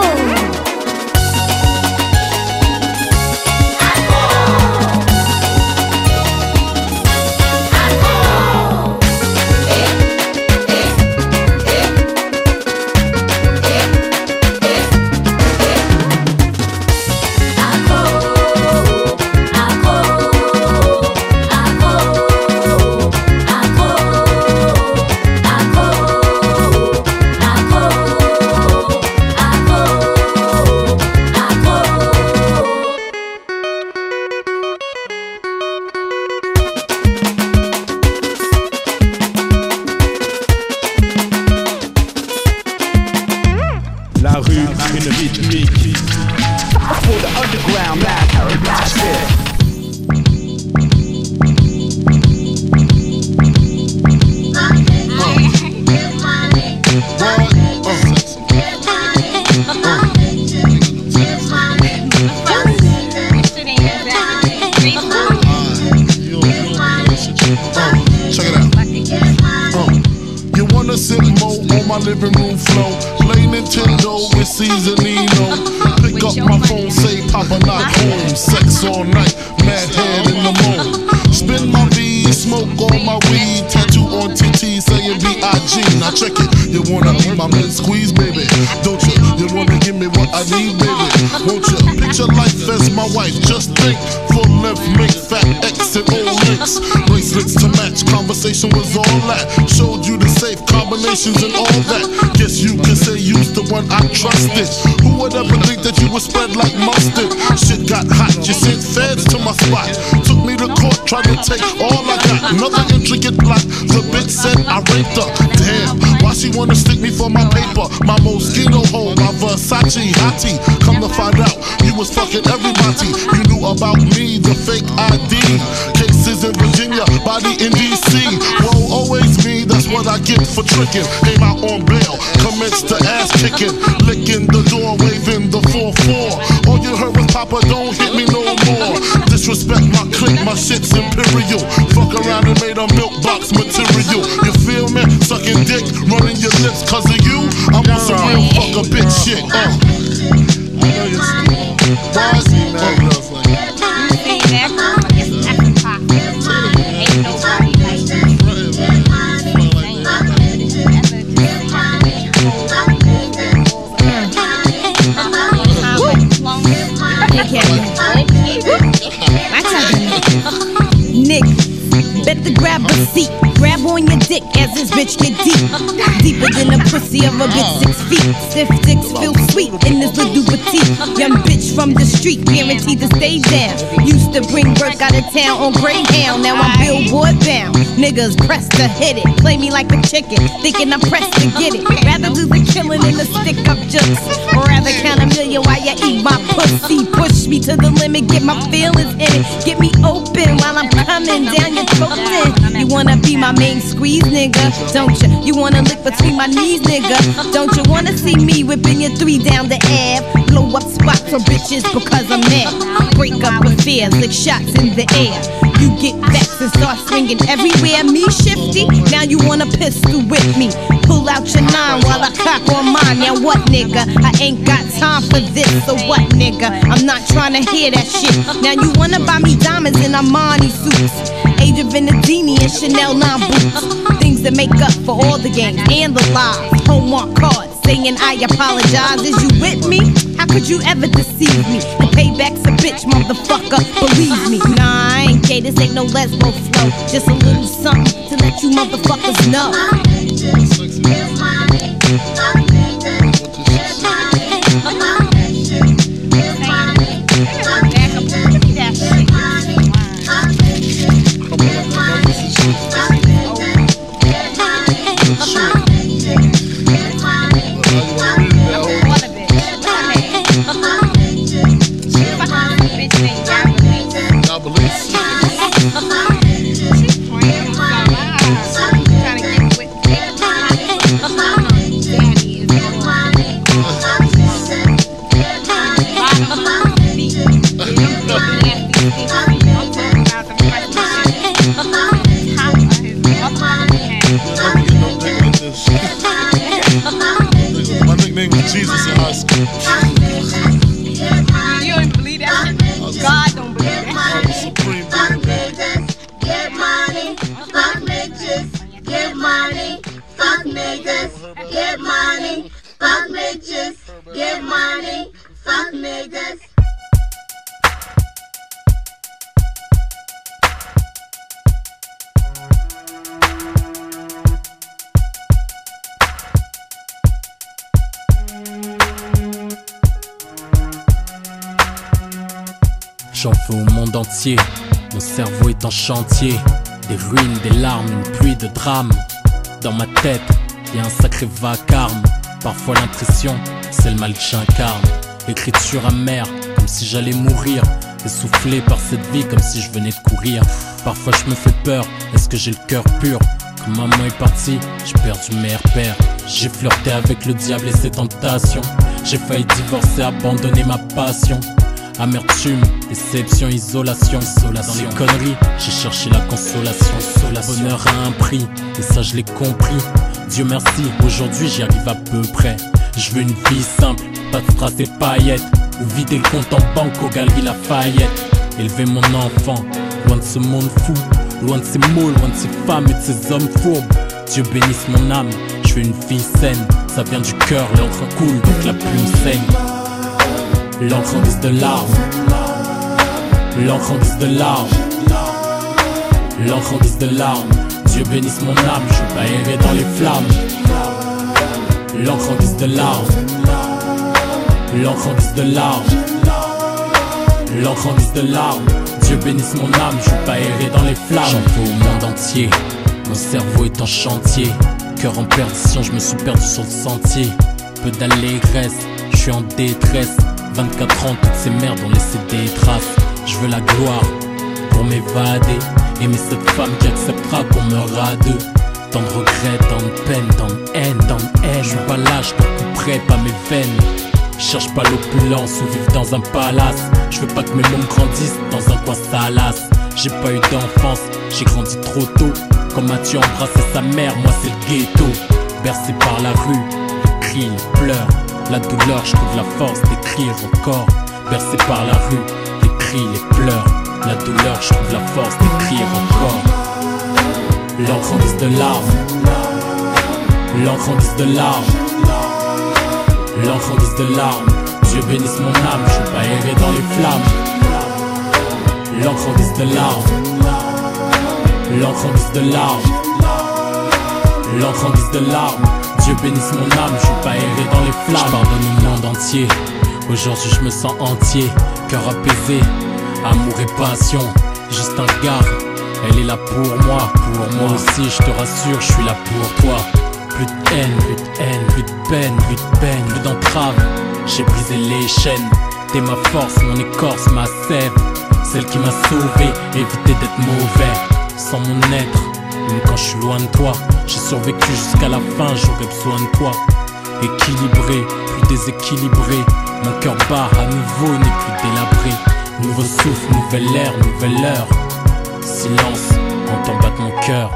living room flow. Play Nintendo with Seasonino. Pick up my phone, say Papa not home. Sex all night, mad head in the moon. Spin my V, smoke all my weed. Tattoo on TT saying B.I.G. Now check it, you wanna be my man squeeze, baby? Don't you? You wanna give me what I need, baby? Won't you? Picture life as my wife, just think. Full length, make fat X and old links. Bracelets to match, conversation was all that. Showed you the safe combinations and all that. Guess you can say you's the one I trusted. Who would ever think that you would spread like mustard? Shit got hot, you sent feds to my spot. Took me to court, tried to take all I got. Another intricate plot, the bitch said I raped her. Damn, why she wanna stick me for my paper? My Moschino hole, my Versace hottie. Come to find out, you was fucking everybody. You knew about me, the fake ID. Cases in Virginia, body in DC. Whoa, always me, that's what I get for tricking. Came out on bail, commenced to ass kicking. Licking the door, waving the 4-4. All you heard was Papa, don't hit me no more. Disrespect my clique, my shit's imperial. Fuck around and made a milk box material. You feel me? Sucking dick, running your lips cause of you. I'm on some real fuck a bitch shit. I know you're still bossy, man. Nick, better grab a seat. Grab on your dick as this bitch get deep. Deeper than the pussy of a bitch 6 feet. Stiff dicks feel sweet in this little petite. Young bitch from the street, guaranteed to stay down. Used to bring work out of town on Greyhound. Now I'm Billboard bound. Niggas pressed to hit it. Play me like a chicken, thinking I'm pressed to get it. Rather do the killing than the stick up jokes. Or rather count a million while you eat my pussy. Push me to the limit, get my feelings in it. Get me open while I'm coming down your throat. You wanna be my main squeeze, nigga, don't you? You wanna lick between my knees, nigga, don't you? Wanna see me whipping your 3 down the Ave? Blow up spots for bitches because I'm mad. Break up affairs, lick shots in the air. You get vexed and start swinging everywhere. Me shifty, now you wanna pistol whip me. Pull out your 9 while I cock on mine. Now what, nigga? I ain't got time for this, so what, nigga? I'm not trying to hear that shit. Now you wanna buy me diamonds in Armani suits, Age of Venedini and Chanel 9 boots. Things that make up for all the games and the lies. Homework cards saying I apologize. Is you with me? How could you ever deceive me? The payback's a bitch, motherfucker, believe me. Nah, I ain't gay, this ain't no lesbo flow. Just a little something to let you motherfuckers know. Jesus in high school. You don't believe that? God don't believe that. Supreme. Fuck niggas, get money. Fuck bitches, get money. Fuck niggas, get money. Fuck bitches, get money. Fuck niggas. J'en veux au monde entier, mon cerveau est en chantier. Des ruines, des larmes, une pluie de drames. Dans ma tête, y'a un sacré vacarme. Parfois l'impression, c'est le mal que j'incarne. L'écriture amère, comme si j'allais mourir. Essoufflé par cette vie, comme si je venais de courir. Parfois je me fais peur, est-ce que j'ai le cœur pur? Quand maman est partie, j'ai perdu mes repères. J'ai flirté avec le diable et ses tentations. J'ai failli divorcer, abandonner ma passion. Amertume, déception, isolation. Dans les conneries, j'ai cherché la consolation. Le bonheur a un prix, et ça je l'ai compris. Dieu merci, aujourd'hui j'y arrive à peu près. Je veux une vie simple, pas de strass et paillettes, ou vider le compte en banque aux galeries Lafayette. Élever mon enfant, loin de ce monde fou, loin de ces mots, loin de ces femmes et de ces hommes fourbes. Dieu bénisse mon âme, je veux une vie saine. Ça vient du cœur, l'encre coule, donc la plume saigne. L'encre en guise de larmes, l'encre en guise de larmes, l'encre en guise de larmes. Dieu bénisse mon âme, je veux pas errer dans les flammes. L'encre en guise de larmes, l'encre en guise de larmes, l'encre en guise de larmes. Dieu bénisse mon âme, je veux pas errer dans les flammes. J'en veux au monde entier, mon cerveau est en chantier. Cœur en perdition, je me suis perdu sur le sentier. Peu d'allégresse, je suis en détresse. 24 ans, toutes ces merdes ont laissé des traces. Je veux la gloire pour m'évader. Aimer cette femme qui acceptera qu'on meurt à deux. Tant de regrets, tant de peine, tant de haine, tant de haine. Je suis pas lâche, je couperai pas mes veines. Je cherche pas l'opulence ou vivre dans un palace. Je veux pas que mes mômes grandissent dans un coin salace. J'ai pas eu d'enfance, j'ai grandi trop tôt. Quand Mathieu embrassait sa mère, moi c'est le ghetto. Bercé par la rue, les cris, les pleurs. La douleur, je trouve la force d'écrire encore. Bercé par la rue, les cris, les pleurs. La douleur, je trouve la force d'écrire encore. L'encre en guise de larmes, l'encre en guise de larmes, l'encre en guise de larmes. Dieu bénisse mon âme, je veux pas errer dans les flammes. L'encre en guise de larmes, l'encre en guise de larmes, l'encre en guise de larmes. Dieu bénisse mon âme, je veux pas errer dans les flammes. Je pardonne au monde entier, aujourd'hui je me sens entier. Cœur apaisé, amour et passion. Juste un regard, elle est là pour moi. Pour moi aussi, je te rassure, je suis là pour toi. Plus de haine, plus de haine, plus de peine, plus de peine, plus d'entrave. J'ai brisé les chaînes, t'es ma force, mon écorce, ma sève. Celle qui m'a sauvé, éviter d'être mauvais. Sans mon être, même quand je suis loin de toi, j'ai survécu jusqu'à la fin, j'aurais besoin de toi. Équilibré, plus déséquilibré, mon cœur bat à nouveau, n'est plus délabré. Nouveau souffle, nouvelle ère, nouvelle heure. Silence, entends battre mon cœur.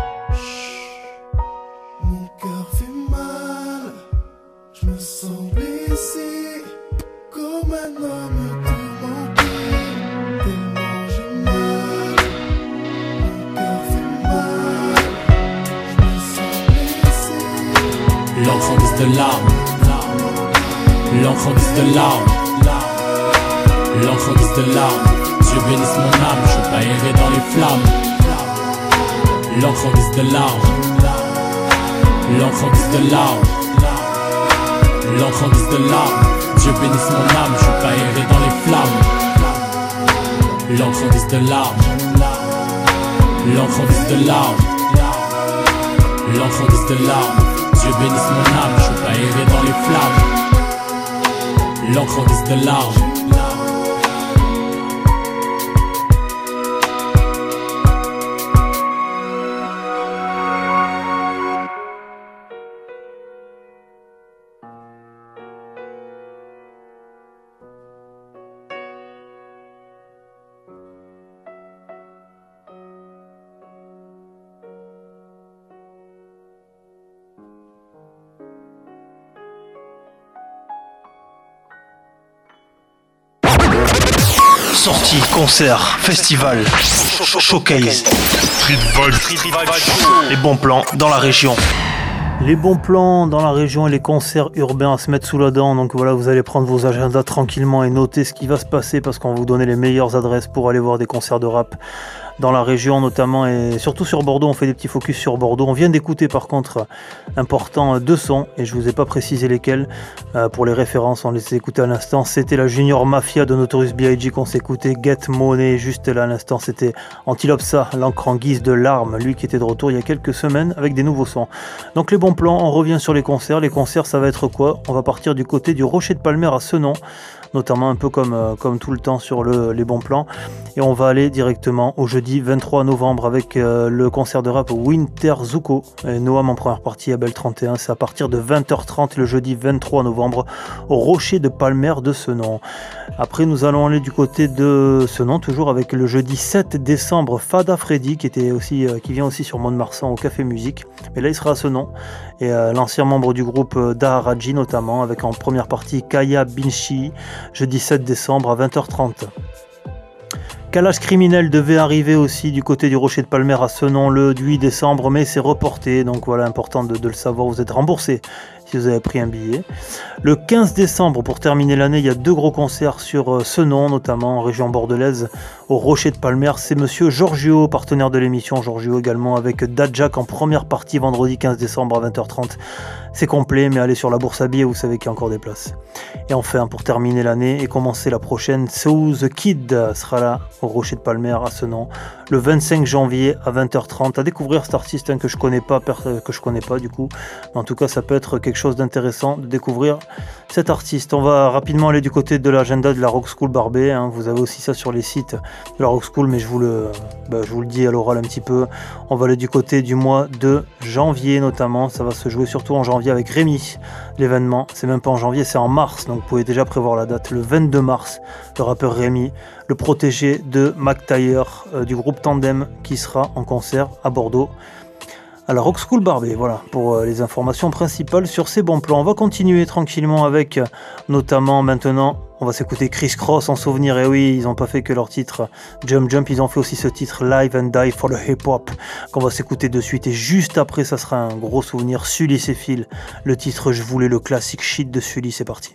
Mon cœur fait mal, je me sens blessé, comme un homme tourmenté, tellement j'ai mal. Mon cœur fait mal, je me sens blessé. L'encre en guise de larmes, l'encre en guise de larmes, l'encre en guise de larmes. Dieu bénisse mon âme, je veux pas errer dans les flammes. L'encre en guise de larmes, l'encre en guise de larmes, l'encre en guise de larmes. Dieu bénisse mon âme, je veux pas errer dans les flammes. L'encre en guise de larmes, l'encre en guise de larmes, l'encre en guise de larmes. Dieu bénisse mon âme, je veux pas errer dans les flammes. L'encre en guise de larmes. Sorties, concerts, festivals, showcase, les bons plans dans la région. Les bons plans dans la région et les concerts urbains à se mettre sous la dent. Donc voilà, vous allez prendre vos agendas tranquillement et noter ce qui va se passer parce qu'on va vous donner les meilleures adresses pour aller voir des concerts de rap dans la région notamment et surtout sur Bordeaux. On fait des petits focus sur Bordeaux. On vient d'écouter par contre important deux sons et je vous ai pas précisé lesquels pour les références. On les a écoutés à l'instant. C'était la Junior Mafia de Notorious B.I.G. qu'on s'est écouté. Get Money juste là à l'instant. C'était Antilopsa, l'encre en guise de larmes. Lui qui était de retour il y a quelques semaines avec des nouveaux sons. Donc les bons plans, on revient sur les concerts. Les concerts ça va être quoi ? On va partir du côté du Rocher de Palmer à Senon. notamment un peu comme tout le temps sur les bons plans. Et on va aller directement au jeudi 23 novembre avec le concert de rap Winter Zuko et Noam en première partie à Belle 31. C'est à partir de 20h30 le jeudi 23 novembre au Rocher de Palmer de Senon. Après nous allons aller du côté de Senon, toujours avec le jeudi 7 décembre Fada Freddy qui vient aussi sur Mont-de-Marsan au Café Musique. Mais là il sera à Senon. Et l'ancien membre du groupe Daharaji notamment, avec en première partie Kaya Binchi, jeudi 7 décembre à 20h30. Kalash Criminel devait arriver aussi du côté du Rocher de Palmer à Senon le 8 décembre, mais c'est reporté, donc voilà, important de le savoir, vous êtes remboursé si vous avez pris un billet. Le 15 décembre, pour terminer l'année, il y a 2 gros concerts sur Senon, notamment en région bordelaise, au Rocher de Palmer. C'est monsieur Giorgio, partenaire de l'émission, Giorgio également, avec Dajak en première partie, vendredi 15 décembre à 20h30. C'est complet, mais allez sur la bourse à billets, vous savez qu'il y a encore des places. Et enfin, pour terminer l'année et commencer la prochaine, So The Kid sera là, au Rocher de Palmer à Senon, le 25 janvier à 20h30. À découvrir cet artiste que je connais pas du coup. Mais en tout cas, ça peut être quelque chose d'intéressant de découvrir cet artiste. On va rapidement aller du côté de l'agenda de la Rock School Barbet. Vous avez aussi ça sur les sites de la Rock School, mais je vous le dis à l'oral un petit peu. On va aller du côté du mois de janvier notamment. Ça va se jouer surtout en janvier avec Rémi. L'événement, c'est même pas en janvier, c'est en mars. Donc vous pouvez déjà prévoir la date. Le 22 mars, le rappeur Rémi, le protégé de Mac Taylor du groupe Tandem, qui sera en concert à Bordeaux. À la Rock School Barbet, voilà pour les informations principales sur ces bons plans. On va continuer tranquillement avec notamment maintenant, on va s'écouter Criss Cross en souvenir. Et oui, ils n'ont pas fait que leur titre Jump Jump, ils ont fait aussi ce titre Live and Die for the Hip Hop qu'on va s'écouter de suite. Et juste après, ça sera un gros souvenir, Sully et Phil. Le titre Je voulais, le classique shit de Sully, c'est parti.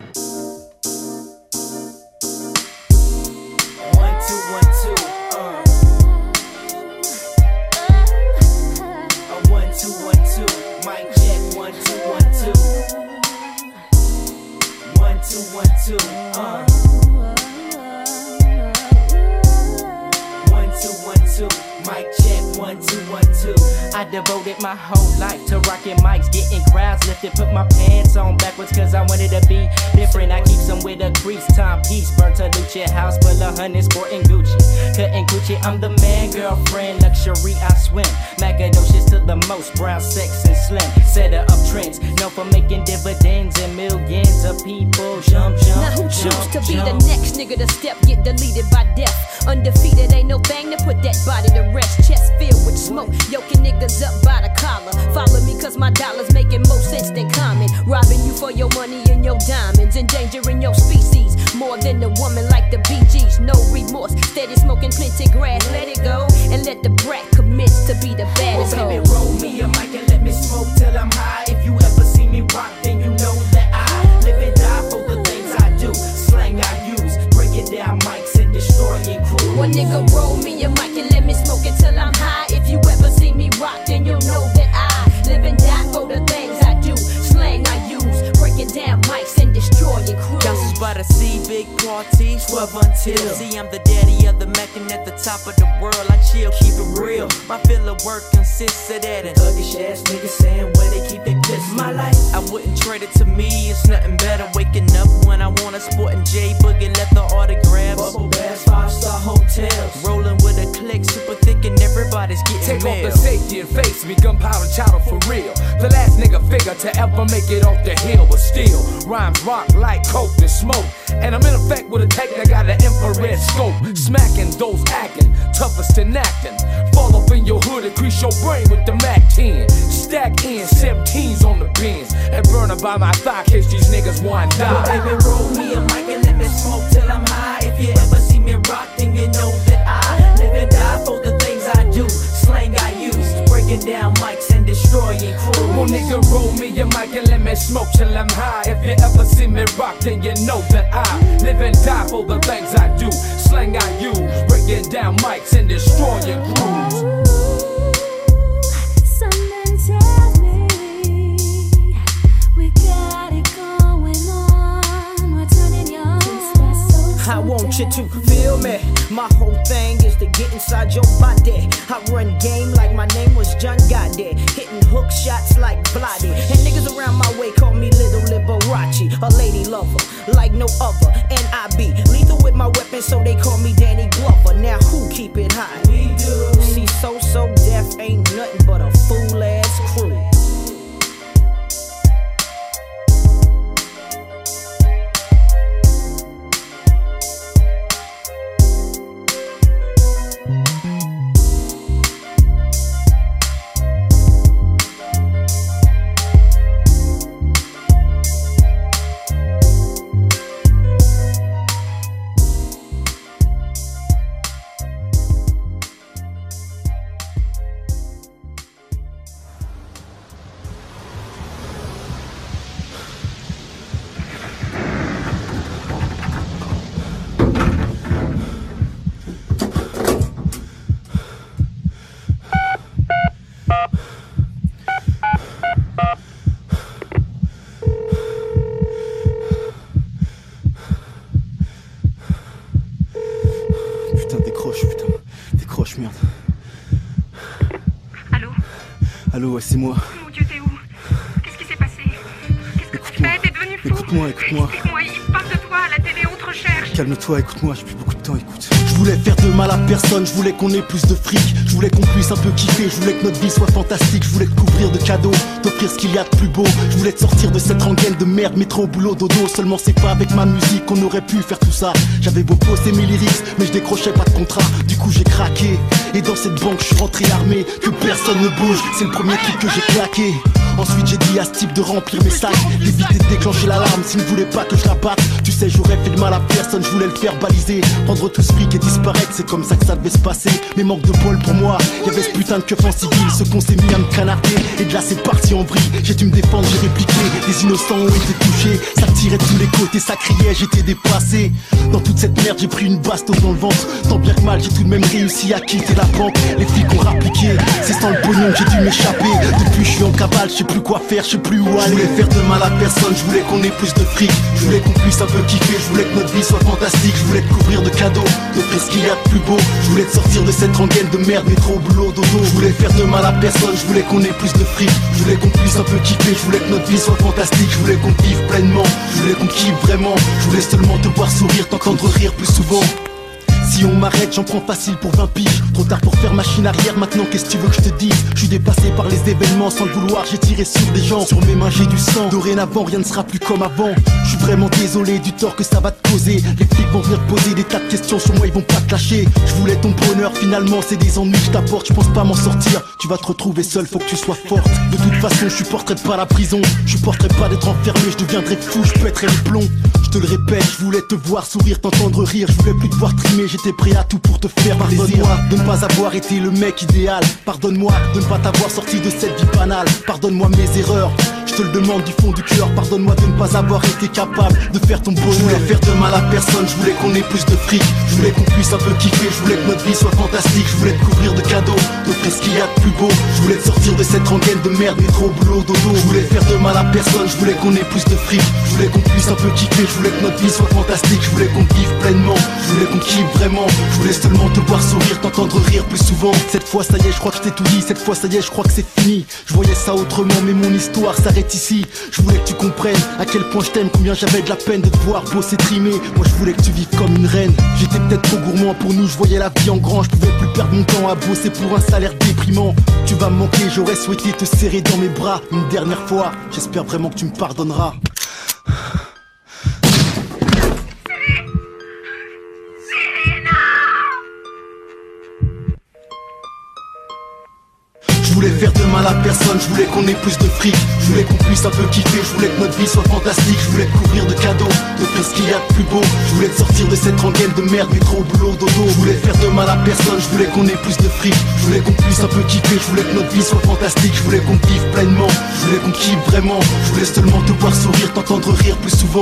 I devoted my whole life to rocking mics, getting crowds lifted, put my pants on backwards cause I wanted to be different. I keep some with a crease, timepiece, Bertolucci, house full of hundreds, sporting Gucci, cutting Gucci. I'm the man, girlfriend, luxury, I swim, Magadocious to the most, brown, sex and slim, setter up trends, known for making dividends and millions of people jump. Now who choose to be the next nigga to step, get deleted by death? Undefeated, ain't no thing to put that body to rest. Chest filled with smoke, yoking niggas up by the collar. Follow me cause my dollars making more sense than common. Robbing you for your money and your diamonds, endangering your species. More than a woman like the Bee Gees, no remorse. Steady smoking plenty grass, let it go. And let the brat commit to be the baddest hoe. Baby, roll me a mic and let me smoke till I'm high. If you ever see me rock, then you know that I live and die for the things I do. Slang I use, breaking down mics and destroying crews. One nigga roll me a mic and let me smoke it till I'm high. If you ever see me rock, then you'll know that I live and die for the things I do. Slang I use, breaking down mics and destroying crews. Y'all about to see big parties, 12 until. See, I'm the daddy of the Mac and at the top of the world. I chill, keep it real. My field of work consists of that. And thuggish ass niggas saying where they keep their piss. My life, I wouldn't trade it to me. It's nothing better. Waking up when I want a Sporting J Boogie, leather autographs. Bubble baths, 5-star hotels. Rolling with a click, super thick and everybody's getting Take mail. off the safety and face me, gunpowder chowder for real. The last nigga figure to ever make it off the hill, but still rhymes rock like coke and smoke. And I'm in effect with a tech that got an infrared scope. Smacking those acting, toughest in acting. Fall up in your hood and crease your brain with the Mac 10. Stack in 17s on the bins and burn them by my thigh case these niggas want to die. Well, baby, roll me a mic and let me smoke till I'm high. If you ever see me rock, then you know that I live and die for the things I do. Slang I use, breaking down mics and destroying crews. Well, nigga, roll me a mic and let me smoke till I'm high. If you ever see me rock, then you know that I live and die for the things I do. Slang I use, breaking down mics and destroying crews. Something tells me we got it going on. We're turning your I won't you to feel me. My whole thing is to get inside your body. I run game like my name was John Gotti, hitting hook shots like Bloody. And niggas around my way call me Little Liberace, a lady lover like no other. And I be lethal with my weapon, so they call me Danny Glover. Now who keep it high? We do. See, so deaf ain't nothing but a fool ass crew. Allô, ouais, c'est moi. Mon Dieu, t'es où? Qu'est-ce qui s'est passé? Qu'est-ce que tu fais? T'es devenu fou? Écoute-moi. Explique-moi, il parle de toi, à la télé, on te recherche. Calme-toi, écoute-moi, j'ai plus beaucoup de temps, écoute. Je voulais faire de mal à personne, je voulais qu'on ait plus de fric. Je voulais qu'on puisse un peu kiffer, je voulais que notre vie soit fantastique. Je voulais te couvrir de cadeaux, t'offrir ce qu'il y a de plus beau. Je voulais te sortir de cette rengaine de merde, métro au boulot, dodo. Seulement c'est pas avec ma musique qu'on aurait pu faire tout ça. J'avais beau poster mes lyrics, mais je décrochais pas de contrat. Du coup j'ai craqué, et dans cette banque je suis rentré armé. Que personne ne bouge, c'est le premier truc que j'ai claqué. Ensuite j'ai dit à ce type de remplir mes sacs, d'éviter de déclencher l'alarme s'il ne voulait pas que je la batte. Tu sais j'aurais fait de mal à personne, je voulais le faire baliser. Prendre tout ce fric et disparaître, c'est comme ça que ça devait se passer. Mais manque de bol pour moi, y'avait ce putain de keuf en civil. Ce qu'on s'est mis à me canarder, et de là c'est parti en vrille. J'ai dû me défendre, j'ai répliqué, des innocents ont été touchés. Ça tirait de tous les côtés, ça criait, j'étais dépassé. Dans toute cette merde j'ai pris une bastos dans le ventre. Tant bien que mal j'ai tout de même réussi à quitter la banque. Les flics ont rappliqué, c'est sans le pognon que j'ai dû m'échapper. Depuis je suis en cavale, je sais plus quoi faire, je sais plus où aller. Je voulais faire de mal à personne, je voulais qu'on ait plus de fric. Je voulais qu'on puisse un peu kiffer, je voulais que notre vie soit fantastique. Je voulais te couvrir de cadeaux, t'offrir ce qu'il y a de plus beau. Je voulais te sortir de cette rengaine de merde, métro au boulot, dodo. Je voulais faire de mal à personne, je voulais qu'on ait plus de fric. Je voulais qu'on puisse un peu kiffer, je voulais que notre vie soit fantastique. Je voulais qu'on vive pleinement, je voulais qu'on kiffe vraiment. Je voulais seulement te voir sourire, t'entendre rire plus souvent. Si on m'arrête, j'en prends facile pour 20 piges. Trop tard pour faire machine arrière, maintenant qu'est-ce que tu veux que je te dise? Je suis dépassé par les événements, sans le vouloir, j'ai tiré sur des gens. Sur mes mains j'ai du sang, dorénavant rien ne sera plus comme avant. Je suis vraiment désolé du tort que ça va te causer. Les flics vont venir te poser des tas de questions sur moi, ils vont pas te lâcher. Je voulais ton bonheur, finalement c'est des ennuis que je t'apporte. Je pense pas m'en sortir, tu vas te retrouver seul, faut que tu sois forte. De toute façon je supporterai pas la prison, je supporterai pas d'être enfermé, je deviendrai fou, je pèterai le plomb. Je te le répète, je voulais te voir sourire, t'entendre rire. Je voulais plus te voir trimer, j'étais prêt à tout pour te faire plaisir. Pardonne-moi de ne pas avoir été le mec idéal. Pardonne-moi de ne pas t'avoir sorti de cette vie banale. Pardonne-moi mes erreurs, je te le demande du fond du cœur. Pardonne-moi de ne pas avoir été capable de faire ton bonheur. Je voulais faire de mal à personne, je voulais qu'on ait plus de fric. Je voulais qu'on puisse un peu kiffer, je voulais que notre vie soit fantastique. Je voulais te couvrir de cadeaux, t'offrir ce qu'il y a de plus beau. Je voulais te sortir de cette rengaine de merde, métro, boulot, dodo. Je voulais faire de mal à personne, je voulais qu'on ait plus de fric. Je voulais qu'on puisse un peu kiffer, je voulais que notre vie soit fantastique. Je voulais qu'on vive pleinement, je voulais qu'on kiffe vraiment. Je voulais seulement te voir sourire, t'entendre rire plus souvent. Cette fois ça y est, je crois que je t'ai tout dit. Cette fois ça y est, je crois que c'est fini. Je voyais ça autrement, mais mon histoire s'arrête ici. Je voulais que tu comprennes à quel point je t'aime, combien j'avais de la peine de te voir bosser trimer. Moi je voulais que tu vives comme une reine. J'étais peut-être trop gourmand pour nous, je voyais la vie en grand. Je pouvais plus perdre mon temps à bosser pour un salaire déprimant. Tu vas me manquer, j'aurais souhaité te serrer dans mes bras une dernière fois. J'espère vraiment que tu me pardonneras. Je voulais faire de mal à personne, je voulais qu'on ait plus de fric. Je voulais qu'on puisse un peu kiffer, je voulais que notre vie soit fantastique. Je voulais te couvrir de cadeaux, t'offrir ce qu'il y a de plus beau. Je voulais te sortir de cette rengaine de merde, métro, boulot, dodo. Je voulais faire de mal à personne, je voulais qu'on ait plus de fric. Je voulais qu'on puisse un peu kiffer, je voulais que notre vie soit fantastique. Je voulais qu'on vive pleinement, je voulais qu'on kiffe vraiment. Je voulais seulement te voir sourire, t'entendre rire plus souvent.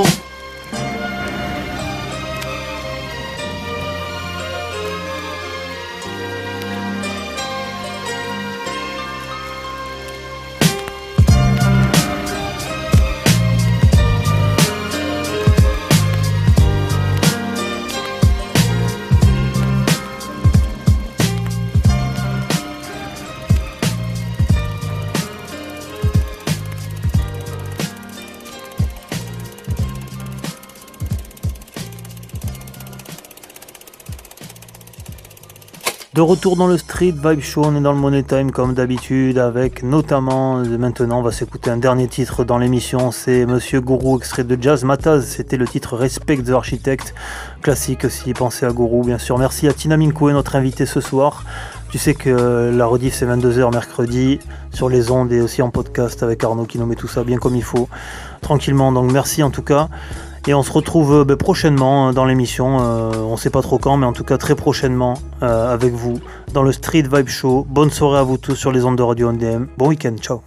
De retour dans le Street Vibe Show, on est dans le Money Time comme d'habitude avec notamment, maintenant on va s'écouter un dernier titre dans l'émission, c'est Monsieur Gourou extrait de Jazz Mataz, c'était le titre Respect the Architect, classique aussi, pensez à Gourou bien sûr. Merci à Tina Minkoué, notre invitée ce soir. Tu sais que la rediff c'est 22h mercredi sur les ondes et aussi en podcast avec Arnaud qui nous met tout ça bien comme il faut, tranquillement, donc merci en tout cas. Et on se retrouve prochainement dans l'émission, on sait pas trop quand, mais en tout cas très prochainement avec vous dans le Street Vibe Show. Bonne soirée à vous tous sur les ondes de Radio NDM. Bon week-end, ciao.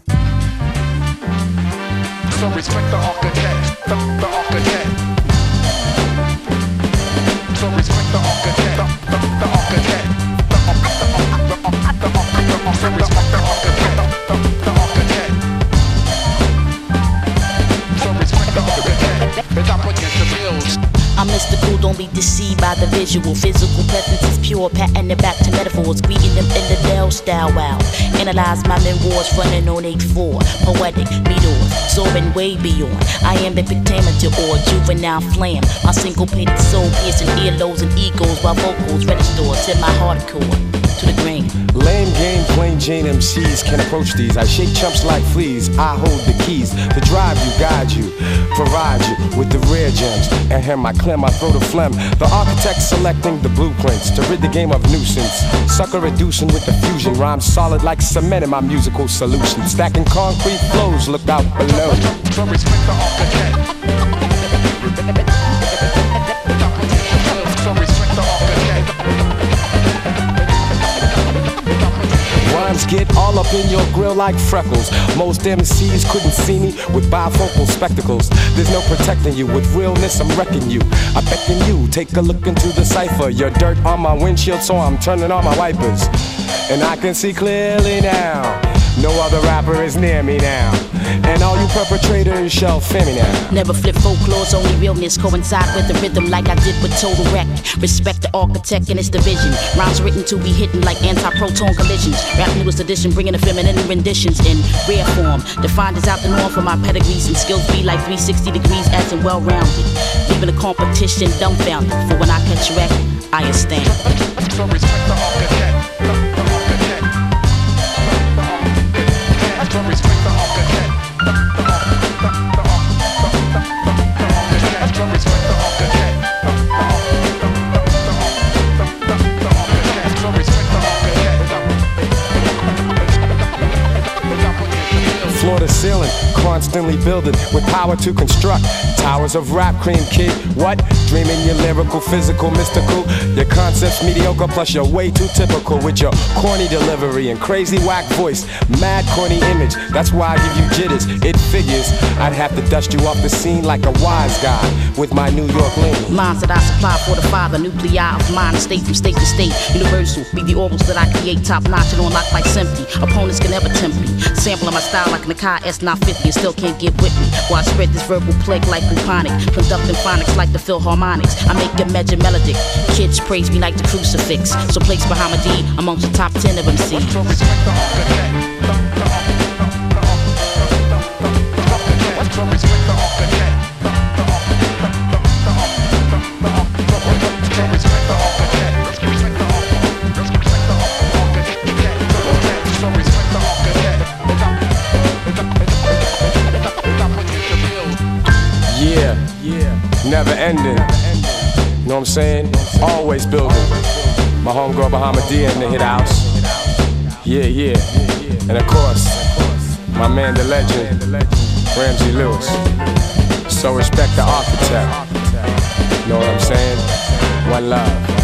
I'm mystical, don't be deceived by the visual. Physical presence is pure, patting it back to metaphors. Greeting them in the Dell style, wow. Analyze my memoirs, running on 8-4. Poetic meteors, soaring way beyond. I am the pentameter or juvenile flame. My syncopated soul piercing earlobes and egos while vocals register to my hardcore. To the grain. Lame game, plain Jane MCs can approach these. I shake chumps like fleas. I hold the keys to drive you, guide you, provide you with the rare gems. And here my clem, I throw the phlegm. The architect selecting the blueprints to rid the game of nuisance. Sucker reducing with the fusion. Rhymes solid like cement in my musical solution. Stacking concrete flows, look out below. So respect the architect. Rhymes get all up in your grill like freckles. Most MCs couldn't see me with bifocal spectacles. There's no protecting you, with realness I'm wrecking you. I beckon you, take a look into the cipher. Your dirt on my windshield, so I'm turning on my wipers. And I can see clearly now, no other rapper is near me now. And all you perpetrators shall fear me now. Never flip folklore's only realness. Coincide with the rhythm like I did with Total Wreck. Respect the architect and its division. Rhymes written to be hidden like anti-proton collisions. Rap newest edition, bringing the feminine renditions in rare form. Defined as out the norm for my pedigrees and skills be like 360 degrees as in well-rounded. Leaving the competition dumbfounded. For when I catch wreck, I stand. So respect the architect. So respect the architect. Floor to ceiling, constantly building with power to construct towers of rap cream, kid. What? Dreaming your lyrical, physical, mystical. Your concepts mediocre, plus you're way too typical with your corny delivery and crazy whack voice. Mad corny image, that's why I give you jitters. It figures I'd have to dust you off the scene like a wise guy with my New York lean. Lines that I supply for the father, nuclei of mind, state from state to state. Universal, be the orals that I create, top notch and on lock like Simpy. Opponents can never tempt me. Sampling my style like Nakai S950 and still can't get with me. While I spread this verbal plague like bubonic, conducting phonics like the Philharmonics. I make a measure melodic. Kids praise me like the crucifix. So place Bahama-D amongst the top 10 of MCs. Never ending, you know what I'm saying? Always building. My homegirl Bahama-D in the hit house. Yeah. And of course, my man, the legend, Ramsey Lewis. So respect the architect. You know what I'm saying? One love.